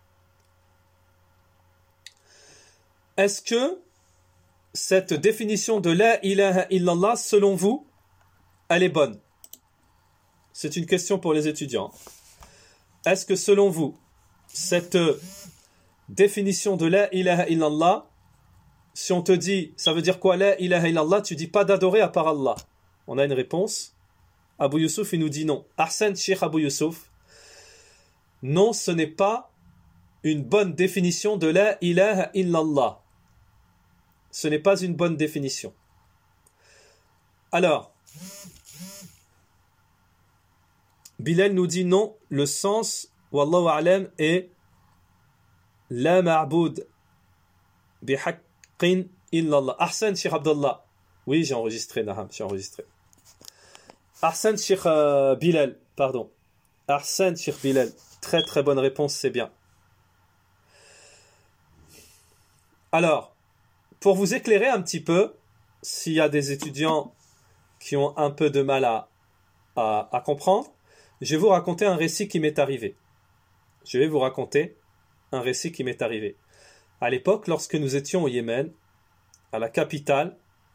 Est-ce que cette définition de la ilaha illallah, selon vous, elle est bonne? C'est une question pour les étudiants. Est-ce que selon vous, cette définition de la ilaha illallah, si on te dit, ça veut dire quoi la ilaha illallah, tu dis pas d'adorer à part Allah? On a une réponse. Abu Youssouf, il nous dit non. Ahsan, Cheikh Abu Youssouf, non, ce n'est pas une bonne définition de la ilaha illallah. Ce n'est pas une bonne définition. Alors, Bilal nous dit non, le sens, wallahu a'lam, est la ma'boud bihaqqin illallah. Ahsan, Cheikh Abdallah. Oui, j'ai enregistré, Naham, j'ai enregistré. Ahsan, Cheikh euh, Bilal, pardon. Ahsan, Cheikh Bilal. Très très bonne réponse, c'est bien. Alors, pour vous éclairer un petit peu, s'il y a des étudiants qui ont un peu de mal à, à, à comprendre, je vais vous raconter un récit qui m'est arrivé. Je vais vous raconter un récit qui m'est arrivé. À l'époque, lorsque nous étions au Yémen, à la capitale,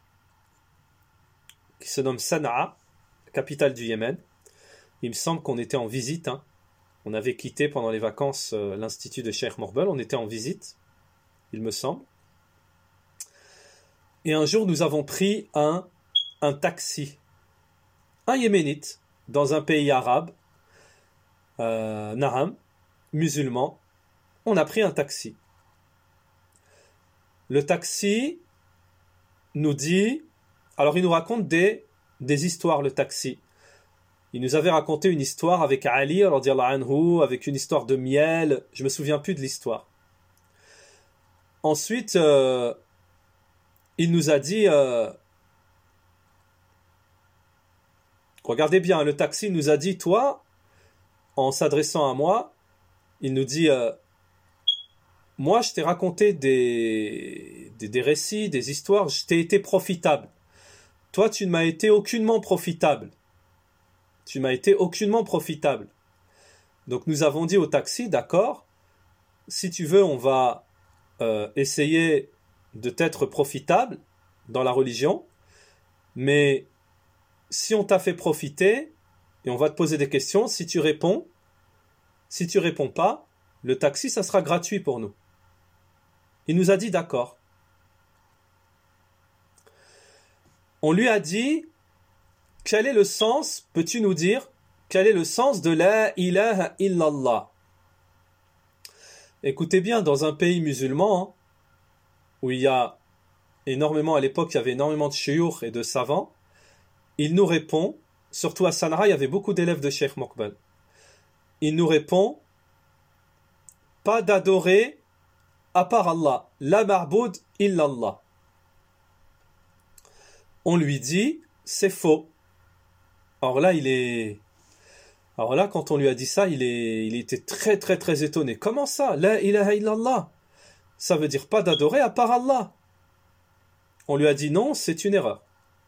qui se nomme Sanaa, capitale du Yémen, il me semble qu'on était en visite. Hein. On avait quitté pendant les vacances euh, l'institut de Cheikh Morbel, on était en visite. il me semble. Et un jour, nous avons pris un, un taxi, un yéménite, dans un pays arabe, euh, Naham, musulman. On a pris un taxi. Le taxi nous dit... Alors, il nous raconte des, des histoires, le taxi. Il nous avait raconté une histoire avec Ali, radiyallahu anhu, avec une histoire de miel. Je me souviens plus de l'histoire. Ensuite, euh, il nous a dit... Euh, regardez bien, le taxi nous a dit, toi, en s'adressant à moi, il nous dit... Euh, moi, je t'ai raconté des, des, des récits, des histoires, je t'ai été profitable. Toi, tu ne m'as été aucunement profitable. Tu m'as été aucunement profitable. Donc, nous avons dit au taxi, d'accord, si tu veux, on va euh, essayer de t'être profitable dans la religion, mais si on t'a fait profiter, et on va te poser des questions, si tu réponds, si tu réponds pas, le taxi, ça sera gratuit pour nous. Il nous a dit d'accord. On lui a dit, quel est le sens, peux-tu nous dire, quel est le sens de la ilaha illallah? Écoutez bien, dans un pays musulman, hein, où il y a énormément, à l'époque, il y avait énormément de chouyours et de savants, il nous répond, surtout à Sanra, il y avait beaucoup d'élèves de Cheikh Mokbel. Il nous répond, pas d'adorer à part Allah, la ma'boud illallah. On lui dit, c'est faux. Alors là, il est... Alors là, quand on lui a dit ça, il, est... il était très très très étonné. Comment ça? La ilaha illallah. Ça veut dire pas d'adorer à part Allah. On lui a dit non, c'est une erreur.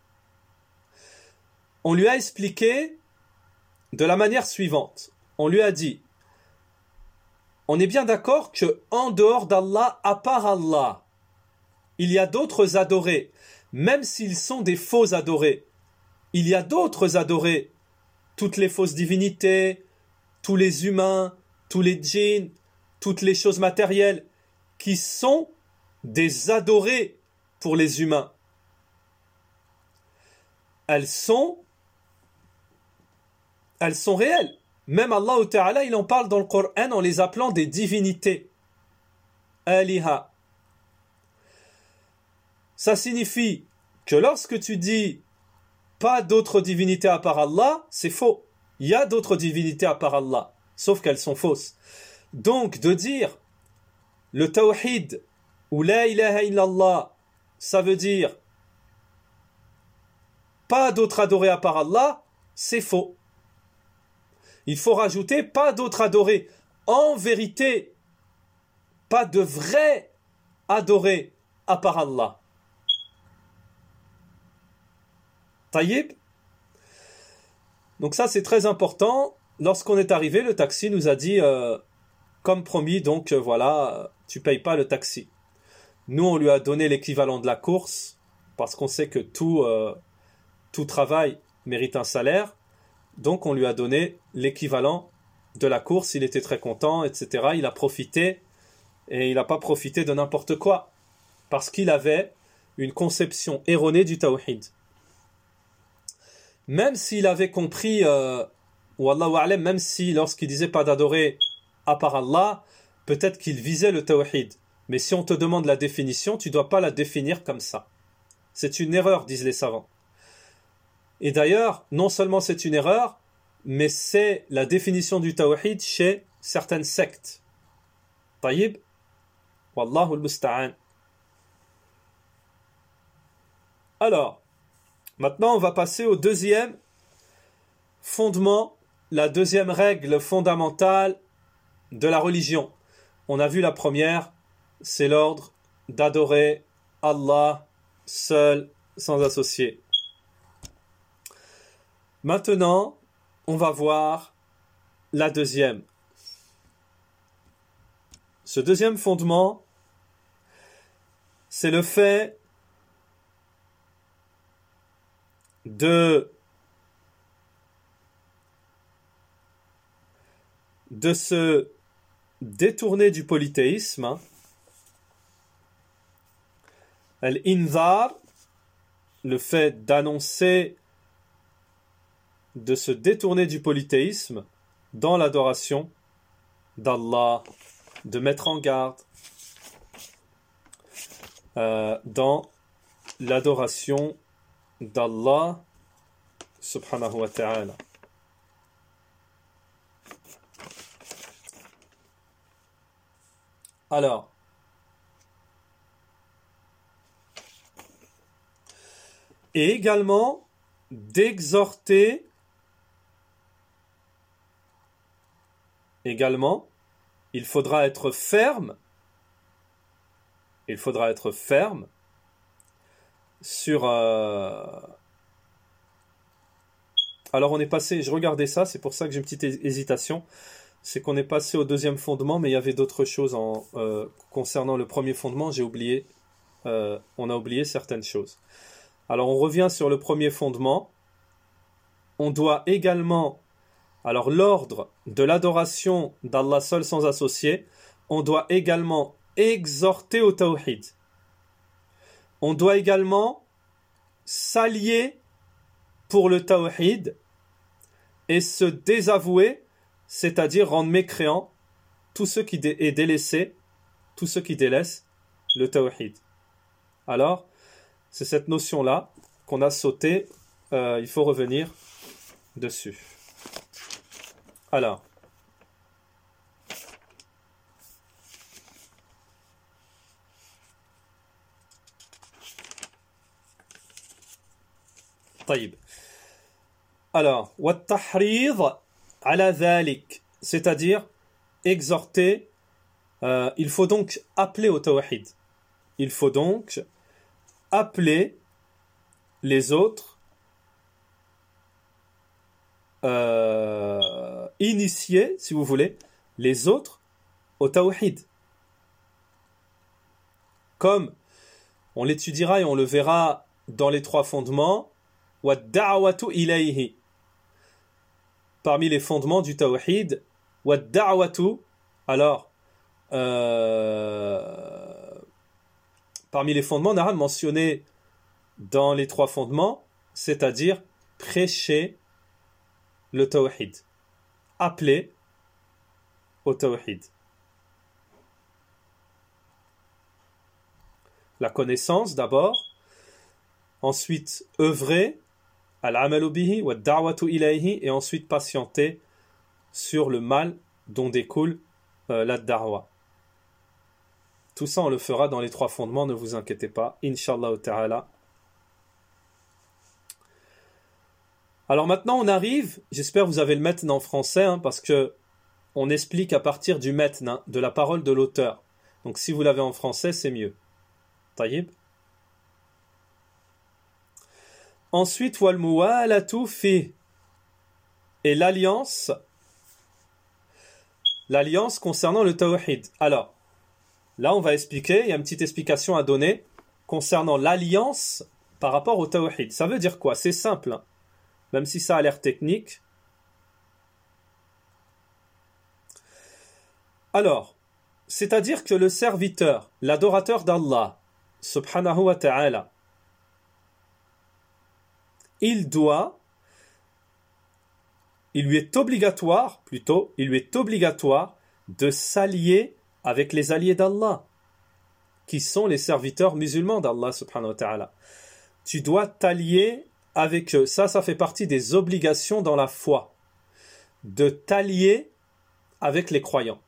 On lui a expliqué de la manière suivante. On lui a dit, on est bien d'accord que en dehors d'Allah, à part Allah, il y a d'autres adorés, même s'ils sont des faux adorés. Il y a d'autres adorés, toutes les fausses divinités, tous les humains, tous les djinns, toutes les choses matérielles, qui sont des adorés pour les humains. Elles sont, elles sont réelles. Même Allah Ta'ala, il en parle dans le Coran en les appelant des divinités. Aliha. Ça signifie que lorsque tu dis pas d'autres divinités à part Allah, c'est faux. Il y a d'autres divinités à part Allah, sauf qu'elles sont fausses. Donc, de dire le tawhid ou la ilaha illallah, ça veut dire pas d'autres adorés à part Allah, c'est faux. Il faut rajouter pas d'autres adorés. En vérité, pas de vrais adorés à part Allah. Taïb. Donc ça, c'est très important. Lorsqu'on est arrivé, le taxi nous a dit, euh, comme promis, donc euh, voilà, tu payes pas le taxi. Nous, on lui a donné l'équivalent de la course, parce qu'on sait que tout, euh, tout travail mérite un salaire. Donc on lui a donné l'équivalent de la course, il était très content, et cetera. Il a profité, et il n'a pas profité de n'importe quoi, parce qu'il avait une conception erronée du tawhid. Même s'il avait compris, euh, Wallahu a'lam, même si lorsqu'il disait pas d'adorer à part Allah, peut-être qu'il visait le tawhid. Mais si on te demande la définition, tu ne dois pas la définir comme ça. C'est une erreur, disent les savants. Et d'ailleurs, non seulement c'est une erreur, mais c'est la définition du tawhid chez certaines sectes. Taïb, Wallahu al-musta'an. Alors, maintenant on va passer au deuxième fondement, la deuxième règle fondamentale de la religion. On a vu la première, c'est l'ordre d'adorer Allah seul, sans associé. Maintenant, on va voir la deuxième. Ce deuxième fondement, c'est le fait de, de se détourner du polythéisme, hein, Al-inzar, le fait d'annoncer, de se détourner du polythéisme dans l'adoration d'Allah, de mettre en garde euh, dans l'adoration d'Allah subhanahu wa ta'ala. Alors, et également d'exhorter également, il faudra être ferme, il faudra être ferme sur... Euh... Alors on est passé, je regardais ça, c'est pour ça que j'ai une petite hésitation, c'est qu'on est passé au deuxième fondement, mais il y avait d'autres choses en, euh, concernant le premier fondement, j'ai oublié, euh, on a oublié certaines choses. Alors on revient sur le premier fondement, on doit également... Alors l'ordre de l'adoration d'Allah seul sans associé, on doit également exhorter au tawhid. On doit également s'allier pour le tawhid et se désavouer, c'est-à-dire rendre mécréant tout ce qui est délaissé, tout ce qui délaisse le tawhid. Alors, c'est cette notion-là qu'on a sautée, euh, il faut revenir dessus. Alors, طيب. Alors, والتحريض على ذلك, c'est-à-dire exhorter, euh, il faut donc appeler au tawhid. Il faut donc appeler les autres euh, initier, si vous voulez, les autres au tawhid. Comme on l'étudiera et on le verra dans les trois fondements, wa da'watu ilayhi. Parmi les fondements du tawhid, wa da'watu, alors, euh, parmi les fondements, on a mentionné dans les trois fondements, c'est-à-dire prêcher le tawhid, appeler au tawhid. La connaissance d'abord, ensuite œuvrer, al-amalu bihi wa da'watu ilayhi, et ensuite patienter sur le mal dont découle euh, la da'wa. Tout ça on le fera dans les trois fondements, ne vous inquiétez pas, Inch'Allah ta'ala. Alors maintenant on arrive, j'espère que vous avez le matn en français, hein, parce que on explique à partir du matn, hein, de la parole de l'auteur. Donc si vous l'avez en français, c'est mieux. Taïb. Ensuite, wal muwalatu fi, et l'alliance, l'alliance concernant le tawhid. Alors, là on va expliquer, il y a une petite explication à donner concernant l'alliance par rapport au tawhid. Ça veut dire quoi? C'est simple, hein. Même si ça a l'air technique. Alors, c'est-à-dire que le serviteur, l'adorateur d'Allah, subhanahu wa ta'ala, il doit, il lui est obligatoire, plutôt, il lui est obligatoire de s'allier avec les alliés d'Allah, qui sont les serviteurs musulmans d'Allah, subhanahu wa ta'ala. Tu dois t'allier avec eux. Ça, ça fait partie des obligations dans la foi, de t'allier avec les croyants.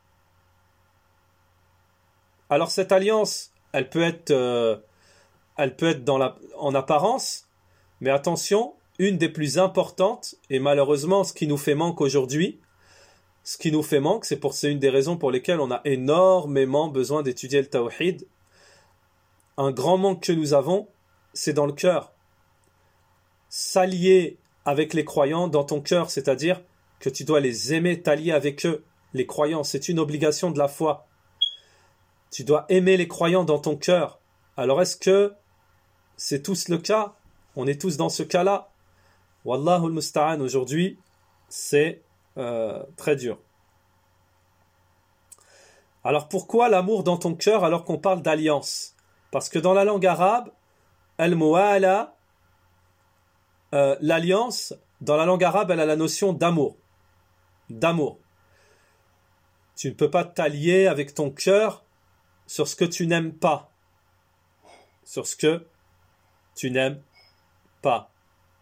Alors cette alliance, elle peut être, euh, elle peut être dans la, en apparence, mais attention, une des plus importantes, et malheureusement ce qui nous fait manque aujourd'hui, ce qui nous fait manque, c'est pour c'est une des raisons pour lesquelles on a énormément besoin d'étudier le tawhid. Un grand manque que nous avons, c'est dans le cœur. S'allier avec les croyants dans ton cœur, c'est-à-dire que tu dois les aimer, t'allier avec eux. Les croyants, c'est une obligation de la foi. Tu dois aimer les croyants dans ton cœur. Alors est-ce que c'est tous le cas? On est tous dans ce cas-là? Wallahu al-musta'an, aujourd'hui, c'est euh, très dur. Alors pourquoi l'amour dans ton cœur alors qu'on parle d'alliance? Parce que dans la langue arabe, al-muwala, euh, l'alliance, dans la langue arabe, elle a la notion d'amour. D'amour. Tu ne peux pas t'allier avec ton cœur sur ce que tu n'aimes pas. Sur ce que tu n'aimes pas.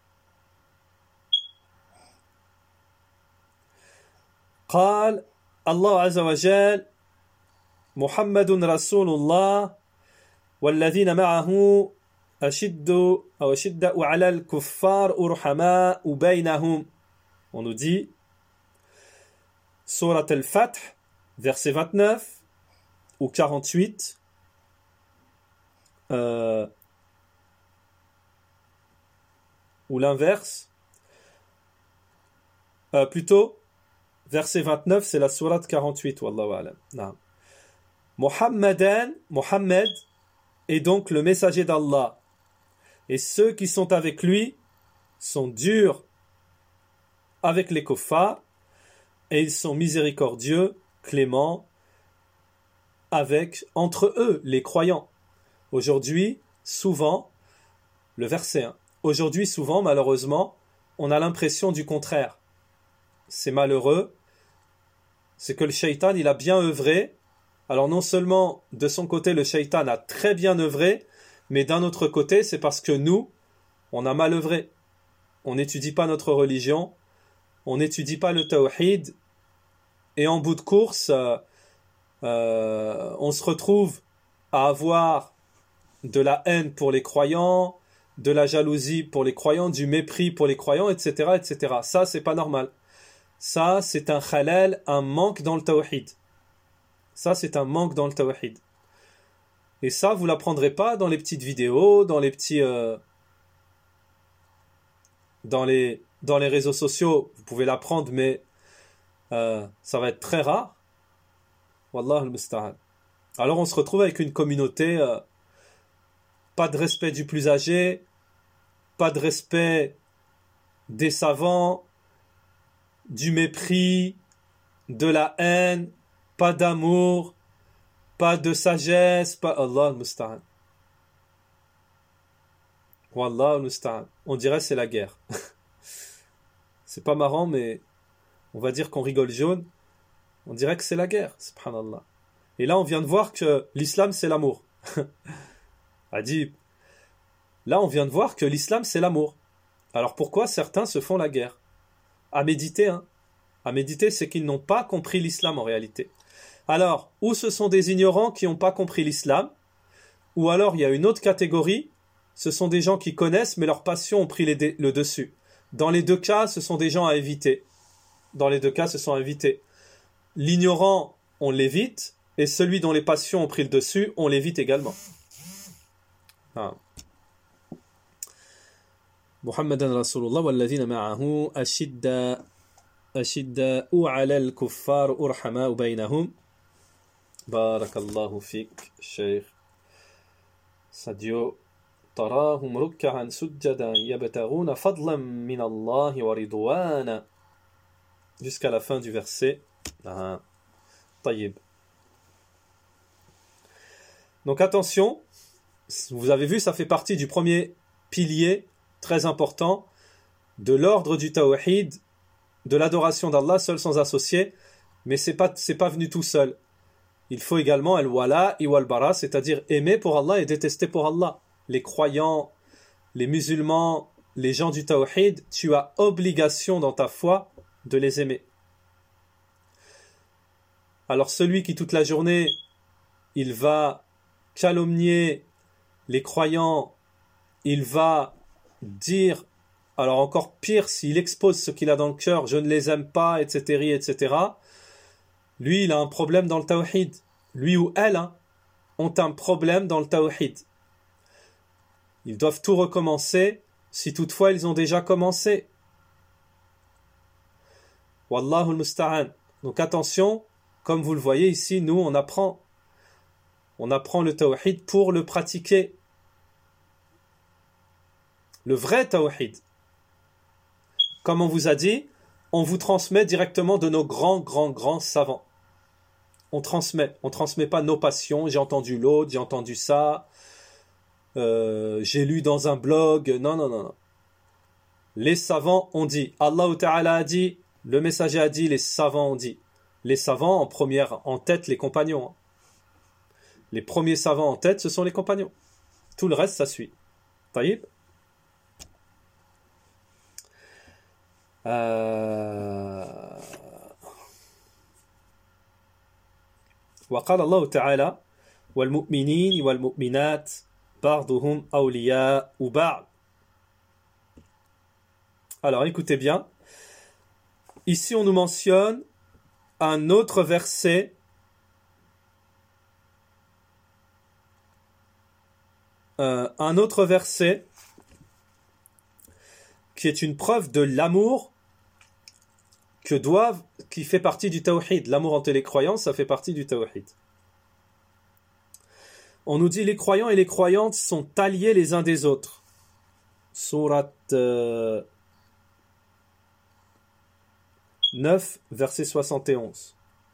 قال الله عز وجل محمد رسول الله والذين معه أشد أو أشداء على الكفار رحماء بينهم. On nous dit Surat al-Fath, verset vingt-neuf ou quarante-huit, euh, ou l'inverse, euh, plutôt verset vingt-neuf, c'est la sourate quarante-huit, wallahu alam. Non. Muhammadan, Muhammad est donc le messager d'Allah. Et ceux qui sont avec lui sont durs avec les kuffars et ils sont miséricordieux, cléments avec, entre eux, les croyants. Aujourd'hui, souvent, le verset un, aujourd'hui, souvent, malheureusement, on a l'impression du contraire. C'est malheureux. C'est que le shaitan, il a bien œuvré. Alors non seulement de son côté le shaitan a très bien œuvré, mais d'un autre côté c'est parce que nous, on a mal œuvré. On n'étudie pas notre religion, on n'étudie pas le tawhid, et en bout de course, euh, euh, on se retrouve à avoir de la haine pour les croyants, de la jalousie pour les croyants, du mépris pour les croyants, et cetera, et cetera. Ça, c'est pas normal. Ça, c'est un khalal, un manque dans le tawhid. Ça, c'est un manque dans le tawhid. Et ça, vous ne l'apprendrez pas dans les petites vidéos, dans les petits... Euh, dans, les, dans les réseaux sociaux. Vous pouvez l'apprendre, mais euh, ça va être très rare. Wallah al-musta'an. Alors, on se retrouve avec une communauté... Euh, pas de respect du plus âgé, pas de respect des savants, du mépris, de la haine, pas d'amour, pas de sagesse, pas... Allah al-musta'an. Wallah al-musta'an. On dirait c'est la guerre. C'est pas marrant, mais on va dire qu'on rigole jaune. On dirait que c'est la guerre, subhanallah. Et là, on vient de voir que l'islam, c'est l'amour. Adib. Là, on vient de voir que l'islam, c'est l'amour. Alors pourquoi certains se font la guerre? À méditer, hein. À méditer, c'est qu'ils n'ont pas compris l'islam en réalité. Alors, ou ce sont des ignorants qui n'ont pas compris l'islam, ou alors il y a une autre catégorie, ce sont des gens qui connaissent, mais leurs passions ont pris les dé- le dessus. Dans les deux cas, ce sont des gens à éviter. Dans les deux cas, ce sont à éviter. L'ignorant, on l'évite, et celui dont les passions ont pris le dessus, on l'évite également. Ah. محمد رسول الله والذين معه أشداء أشداء على الكفار رحماء بينهم. بارك الله فيك الشيخ ساديو تراهم ركعا سجدا يبتغون فضلا من الله ورضوانا jusqu'à la fin du verset. Ah. طيب. Donc attention, vous avez vu, ça fait partie du premier pilier très important de l'ordre du tawhid, de l'adoration d'Allah seul sans associé, mais c'est pas c'est pas venu tout seul. Il faut également al-wala et al-bara, c'est-à-dire aimer pour Allah et détester pour Allah. Les croyants, les musulmans, les gens du tawhid, tu as obligation dans ta foi de les aimer. Alors celui qui toute la journée il va calomnier les croyants, il va dire, alors encore pire, s'il expose ce qu'il a dans le cœur, je ne les aime pas, et cetera, et cetera. Lui, il a un problème dans le tawhid. Lui ou elle hein, ont un problème dans le tawhid. Ils doivent tout recommencer, si toutefois ils ont déjà commencé. Wallahu al-musta'an. Donc attention, comme vous le voyez ici, nous on apprend. On apprend le tawhid pour le pratiquer. Le vrai tawhid. Comme on vous a dit, on vous transmet directement de nos grands, grands, grands savants. On transmet. On ne transmet pas nos passions. J'ai entendu l'autre, j'ai entendu ça. euh, j'ai lu dans un blog. Non, non, non, non. Les savants ont dit. Allah Ta'ala a dit. Le messager a dit. Les savants ont dit. Les savants en première, en tête, les compagnons. Les premiers savants en tête, ce sont les compagnons. Tout le reste, ça suit. Taïb. Euh... وقال الله تعالى والمؤمنين والمؤمنات بعضهم أولياء بعض. Alors écoutez bien. Ici on nous mentionne un autre verset euh, un autre verset qui est une preuve de l'amour que doivent, qui fait partie du tawhid. L'amour entre les croyants, ça fait partie du tawhid. On nous dit les croyants et les croyantes sont alliés les uns des autres. Sourate euh, neuf, verset soixante et onze.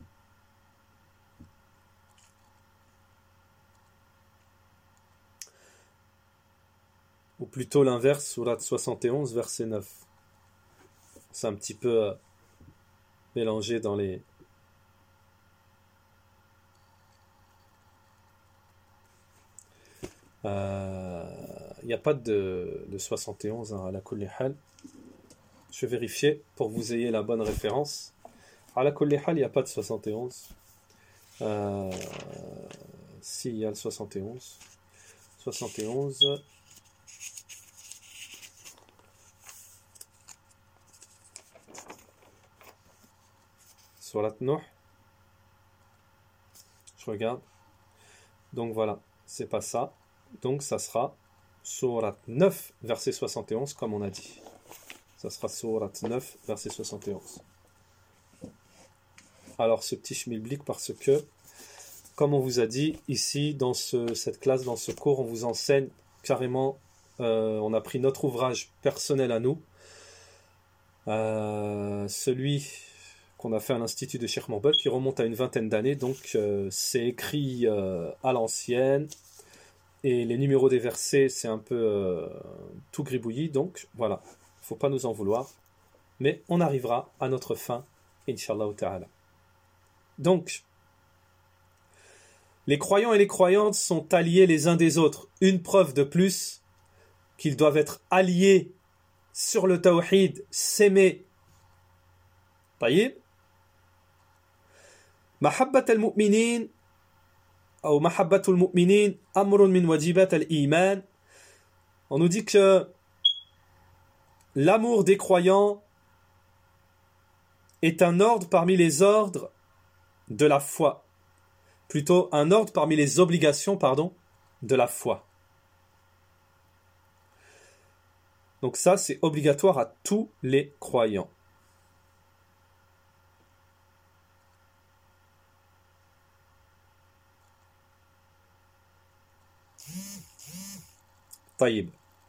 Ou plutôt l'inverse, sourate soixante et onze, verset neuf. C'est un petit peu euh, mélangé dans les... Il euh, n'y a pas de, de soixante et onze hein, à la kulli hal. Je vais vérifier pour que vous ayez la bonne référence. À la kulli hal, il n'y a pas de soixante et onze. Euh, si, il y a le soixante et onze. soixante et onze. Surat Nuh. Je regarde. Donc voilà, c'est pas ça. Donc ça sera Surat neuf, verset soixante et onze, comme on a dit. Ça sera Surat neuf, verset soixante et onze. Alors ce petit schmilblick parce que, comme on vous a dit, ici, dans ce, cette classe, dans ce cours, on vous enseigne carrément, euh, on a pris notre ouvrage personnel à nous, euh, celui qu'on a fait à l'Institut de Cheikh Mourbel, qui remonte à une vingtaine d'années, donc euh, c'est écrit euh, à l'ancienne, et les numéros des versets, c'est un peu euh, tout gribouillis, donc voilà, il ne faut pas nous en vouloir, mais on arrivera à notre fin, Inch'Allah Ta'ala. Donc, les croyants et les croyantes sont alliés les uns des autres. Une preuve de plus qu'ils doivent être alliés sur le tawhid, s'aimer. Taïb. Mahabbat al-mu'minin ou mahabbat al-mu'minin amrun min wajibat al-iman. On nous dit que l'amour des croyants est un ordre parmi les ordres de la foi. Plutôt un ordre parmi les obligations, pardon, de la foi. Donc ça, c'est obligatoire à tous les croyants. Taïb.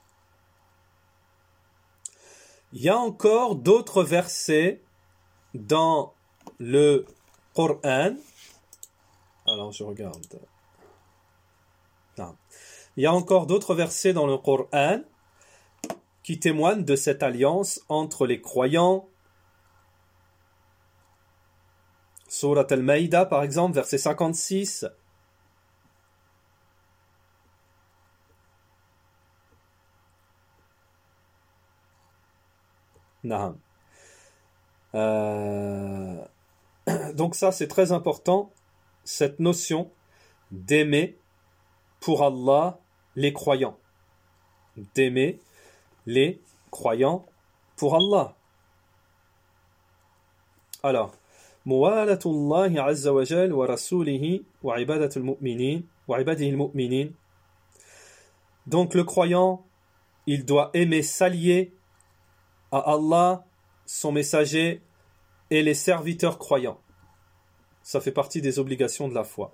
Il y a encore d'autres versets dans le Coran. Alors je regarde. Non. Il y a encore d'autres versets dans le Coran qui témoignent de cette alliance entre les croyants. Surat Al-Maïda par exemple, verset cinquante-six. Non. Euh... Donc ça c'est très important, cette notion d'aimer pour Allah les croyants. D'aimer les croyants pour Allah. Alors, muwalatullahi azza wa jal wa rasulihi wa ibadatul mu'minin wa ibadihi al-mu'minin. Donc le croyant, il doit aimer s'allier à Allah, son messager et les serviteurs croyants. Ça fait partie des obligations de la foi.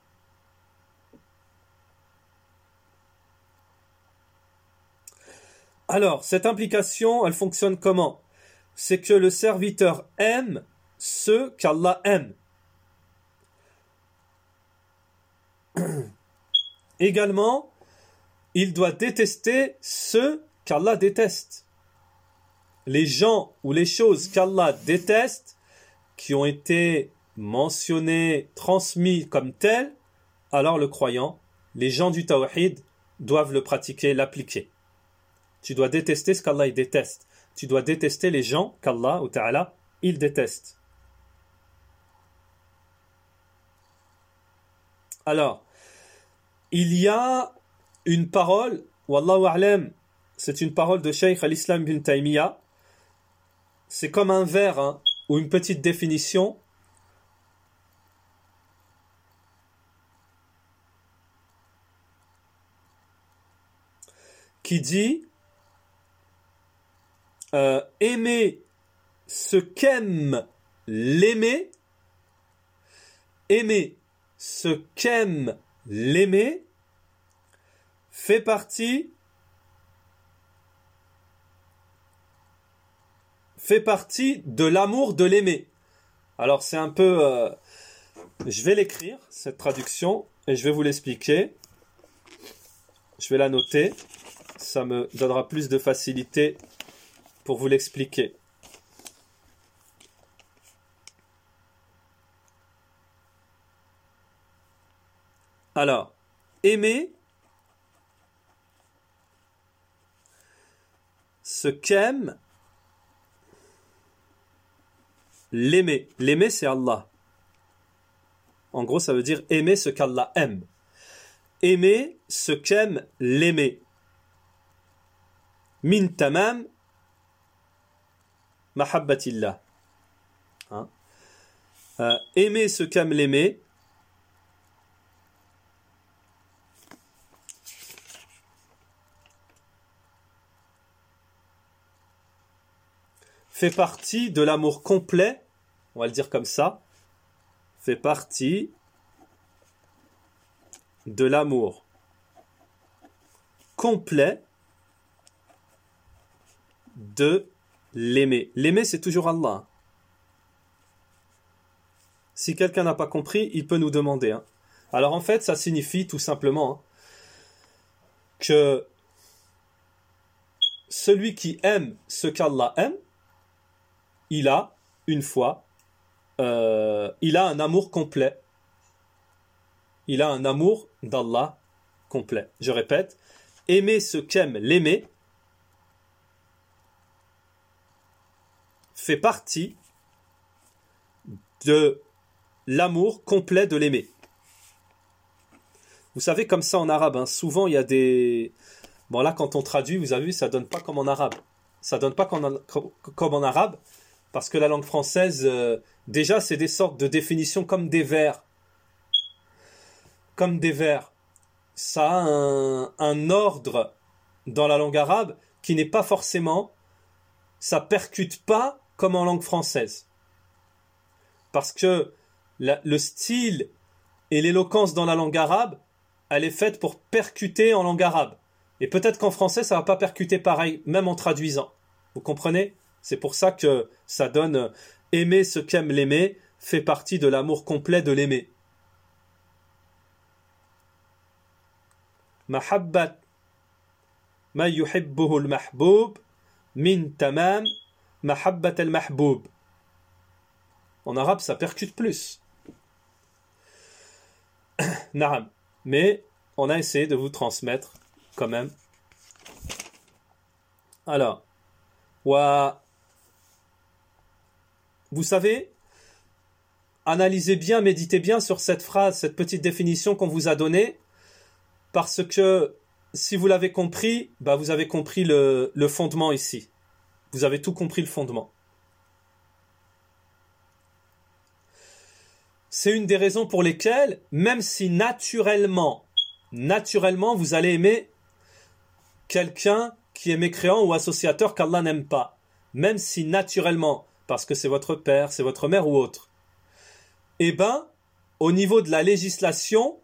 Alors, cette implication, elle fonctionne comment? C'est que le serviteur aime ceux qu'Allah aime. Également, il doit détester ceux qu'Allah déteste. Les gens ou les choses qu'Allah déteste, qui ont été mentionnés, transmis comme tels, alors le croyant, les gens du tawhid, doivent le pratiquer, l'appliquer. Tu dois détester ce qu'Allah il déteste. Tu dois détester les gens qu'Allah ou Ta'ala il déteste. Alors, il y a une parole, Wallahu a'lam, c'est une parole de Cheikh al-Islam ibn Taymiyyah. C'est comme un vers hein, ou une petite définition. Qui dit euh, aimer ce qu'aime l'aimer, aimer ce qu'aime l'aimer fait partie fait partie de l'amour de l'aimer. Alors c'est un peu euh, je vais l'écrire cette traduction et je vais vous l'expliquer. Je vais la noter. Ça me donnera plus de facilité pour vous l'expliquer. Alors, aimer ce qu'aime l'aimer. L'aimer, c'est Allah. En gros, ça veut dire aimer ce qu'Allah aime. Aimer ce qu'aime l'aimer. Min tamam mahabbatillah. Hein? Euh, aimer ce qu'aime l'aimer. Fait partie de l'amour complet, on va le dire comme ça, fait partie de l'amour complet de l'aimer. L'aimer, c'est toujours Allah. Si quelqu'un n'a pas compris, il peut nous demander. Hein. Alors en fait, ça signifie tout simplement hein, que celui qui aime ce qu'Allah aime, il a une foi, euh, il a un amour complet. Il a un amour d'Allah complet. Je répète, aimer ce qu'aime l'aimer fait partie de l'amour complet de l'aimer. Vous savez, comme ça en arabe, hein, souvent il y a des... Bon là, quand on traduit, vous avez vu, ça donne pas comme en arabe. Ça donne pas comme en, comme en arabe, parce que la langue française, euh, déjà, c'est des sortes de définitions comme des vers. Comme des vers. Ça a un, un ordre dans la langue arabe qui n'est pas forcément... Ça percute pas comme en langue française. Parce que la, le style et l'éloquence dans la langue arabe, elle est faite pour percuter en langue arabe. Et peut-être qu'en français, ça va pas percuter pareil, même en traduisant. Vous comprenez ? C'est pour ça que ça donne euh, aimer ce qu'aime l'aimer fait partie de l'amour complet de l'aimer. Mahabbat ma yuhibbuhu al-mahboub min tamam mahabbat al-mahboub. En arabe, ça percute plus. Naam. Mais on a essayé de vous transmettre quand même. Alors, wa vous savez, analysez bien, méditez bien sur cette phrase, cette petite définition qu'on vous a donnée, parce que si vous l'avez compris, bah vous avez compris le, le fondement ici. Vous avez tout compris le fondement. C'est une des raisons pour lesquelles, même si naturellement, naturellement, vous allez aimer quelqu'un qui est mécréant ou associateur qu'Allah n'aime pas, même si naturellement, parce que c'est votre père, c'est votre mère ou autre, eh ben, au niveau de la législation,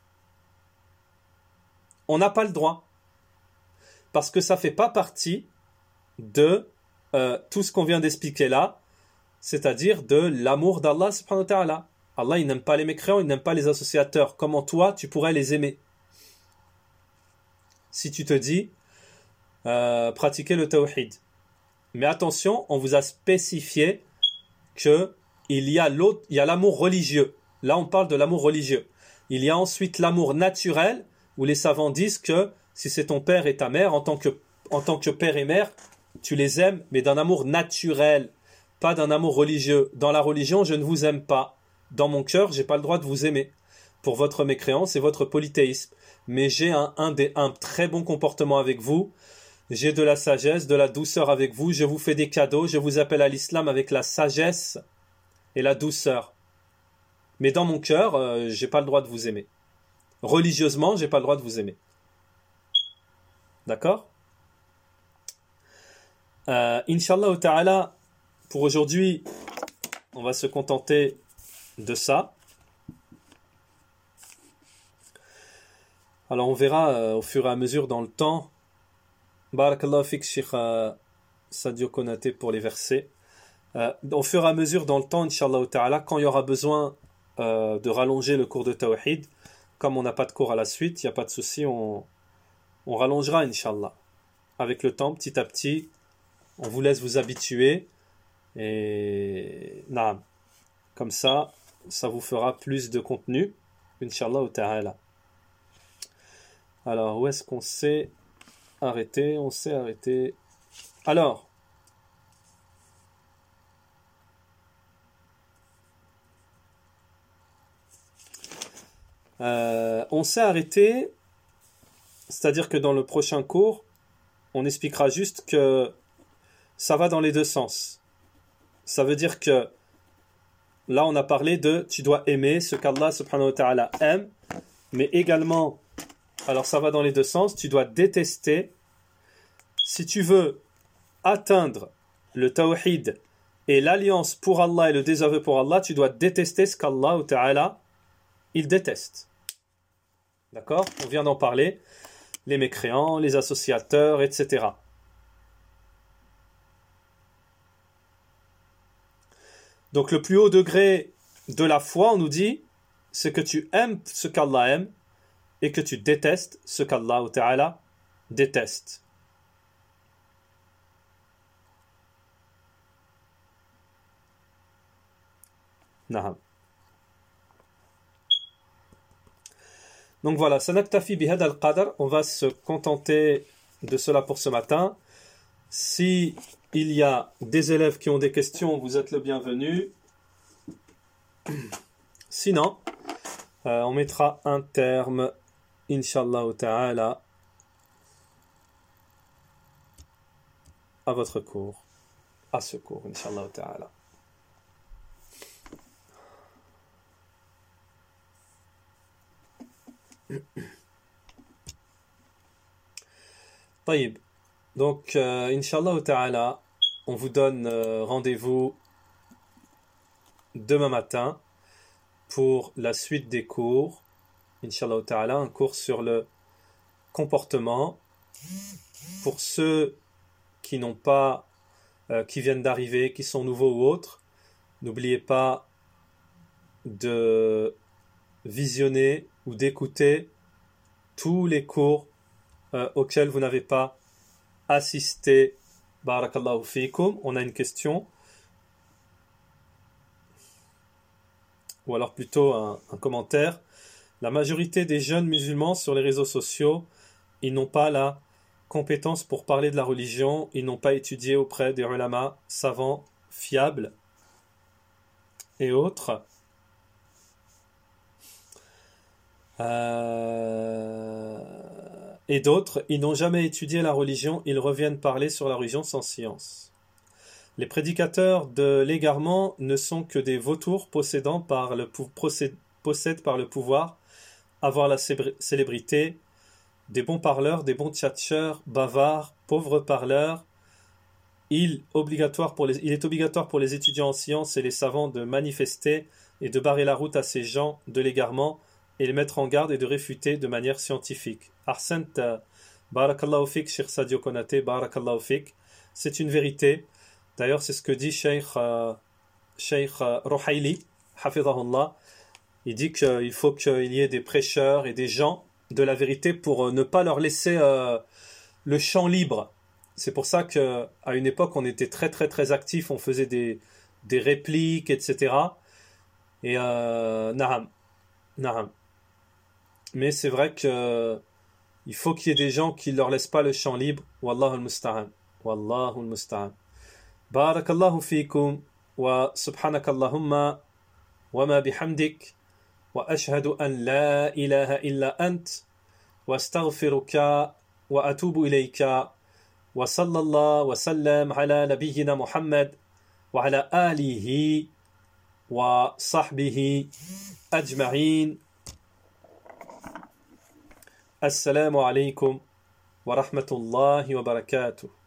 on n'a pas le droit. Parce que ça ne fait pas partie de euh, tout ce qu'on vient d'expliquer là, c'est-à-dire de l'amour d'Allah subhanahu wa ta'ala. Allah, il n'aime pas les mécréants, il n'aime pas les associateurs. Comment toi, tu pourrais les aimer? si tu te dis euh, pratiquer le tawhid. Mais attention, on vous a spécifié que il y a l'autre, il y a l'amour religieux. Là, on parle de l'amour religieux. Il y a ensuite l'amour naturel, où les savants disent que si c'est ton père et ta mère, en tant que, en tant que père et mère, tu les aimes, mais d'un amour naturel, pas d'un amour religieux. Dans la religion, je ne vous aime pas. Dans mon cœur, j'ai pas le droit de vous aimer pour votre mécréance et votre polythéisme. Mais j'ai un, un, des, un très bon comportement avec vous. J'ai de la sagesse, de la douceur avec vous. Je vous fais des cadeaux. Je vous appelle à l'islam avec la sagesse et la douceur. Mais dans mon cœur, euh, j'ai pas le droit de vous aimer. Religieusement, j'ai pas le droit de vous aimer. D'accord ? euh, Inch'Allah ta'ala, pour aujourd'hui, on va se contenter de ça. Alors on verra euh, au fur et à mesure dans le temps. Barakallahu fik Sheikh euh, Sadio Konaté pour les versets. Euh, au fur et à mesure dans le temps, Inch'Allah ta'ala, quand il y aura besoin euh, de rallonger le cours de Tawhid, comme on n'a pas de cours à la suite, il n'y a pas de souci, on, on rallongera Inch'Allah. Avec le temps, petit à petit, on vous laisse vous habituer et naam. Comme ça, ça vous fera plus de contenu, Inch'Allah ta'ala. Alors, où est-ce qu'on s'est arrêté? On s'est arrêté. Alors, euh, on s'est arrêté, c'est-à-dire que dans le prochain cours, on expliquera juste que ça va dans les deux sens. Ça veut dire que là, on a parlé de tu dois aimer ce qu'Allah subhanahu wa ta'ala aime, mais également, alors ça va dans les deux sens, tu dois détester. Si tu veux atteindre le tawhid et l'alliance pour Allah et le désaveu pour Allah, tu dois détester ce qu'Allah ou ta'ala il déteste. D'accord ? On vient d'en parler. Les mécréants, les associateurs, et cetera. Donc le plus haut degré de la foi, on nous dit, c'est que tu aimes ce qu'Allah aime et que tu détestes ce qu'Allah ou ta'ala déteste. Naham. Donc voilà, sanaktafi bihad al-qadr, on va se contenter de cela pour ce matin. Si il y a des élèves qui ont des questions, vous êtes le bienvenu. Sinon, euh, on mettra un terme, Inch'Allah ta'ala, à votre cours, à ce cours, Inch'Allah ta'ala. طيب. Donc, euh, Inch'Allah ta'ala, on vous donne euh, rendez-vous demain matin pour la suite des cours. Inch'Allah ta'ala, un cours sur le comportement. Pour ceux qui n'ont pas, euh, qui viennent d'arriver, qui sont nouveaux ou autres, n'oubliez pas de visionner ou d'écouter tous les cours euh, auxquels vous n'avez pas assisté. Barakallahu fikum. On a une question, ou alors plutôt un, un commentaire. La majorité des jeunes musulmans sur les réseaux sociaux, ils n'ont pas la compétence pour parler de la religion, ils n'ont pas étudié auprès des ulama savants fiables et autres. Euh... Et d'autres, ils n'ont jamais étudié la religion, ils reviennent parler sur la religion sans science. Les prédicateurs de l'égarement ne sont que des vautours possédant par le pou- procèdent, possèdent par le pouvoir avoir la célébrité, des bons parleurs, des bons tchatcheurs, bavards, pauvres parleurs. Il, obligatoire pour les, il est obligatoire pour les étudiants en sciences et les savants de manifester et de barrer la route à ces gens de l'égarement et les mettre en garde et de réfuter de manière scientifique. Arsent, barakallahu fik, Cheikh Sadio Konaté, barakallahu fik. C'est une vérité. D'ailleurs, c'est ce que dit Cheikh, euh, Cheikh euh, Rohaili, hafidhahullah. Il dit qu'il faut qu'il y ait des prêcheurs et des gens de la vérité pour ne pas leur laisser euh, le champ libre. C'est pour ça qu'à une époque, on était très très très actifs, on faisait des, des répliques, et cetera. Et euh, naham, naham. Mais c'est vrai que il faut qu'il y ait des gens qui ne leur laissent pas le champ libre. Wallahu al-musta'an. Wallahu al-musta'an. Barakallahu fikum wa subhanakallahumma wa ma bihamdik wa ashhadu an la ilaha illa ant wa astaghfiruka wa atubu ilayka wa sallallahu wa sallam ala nabiyyina Muhammad wa ala alihi wa sahbihi ajma'in. Assalamu alaikum wa rahmatullahi wa barakatuh.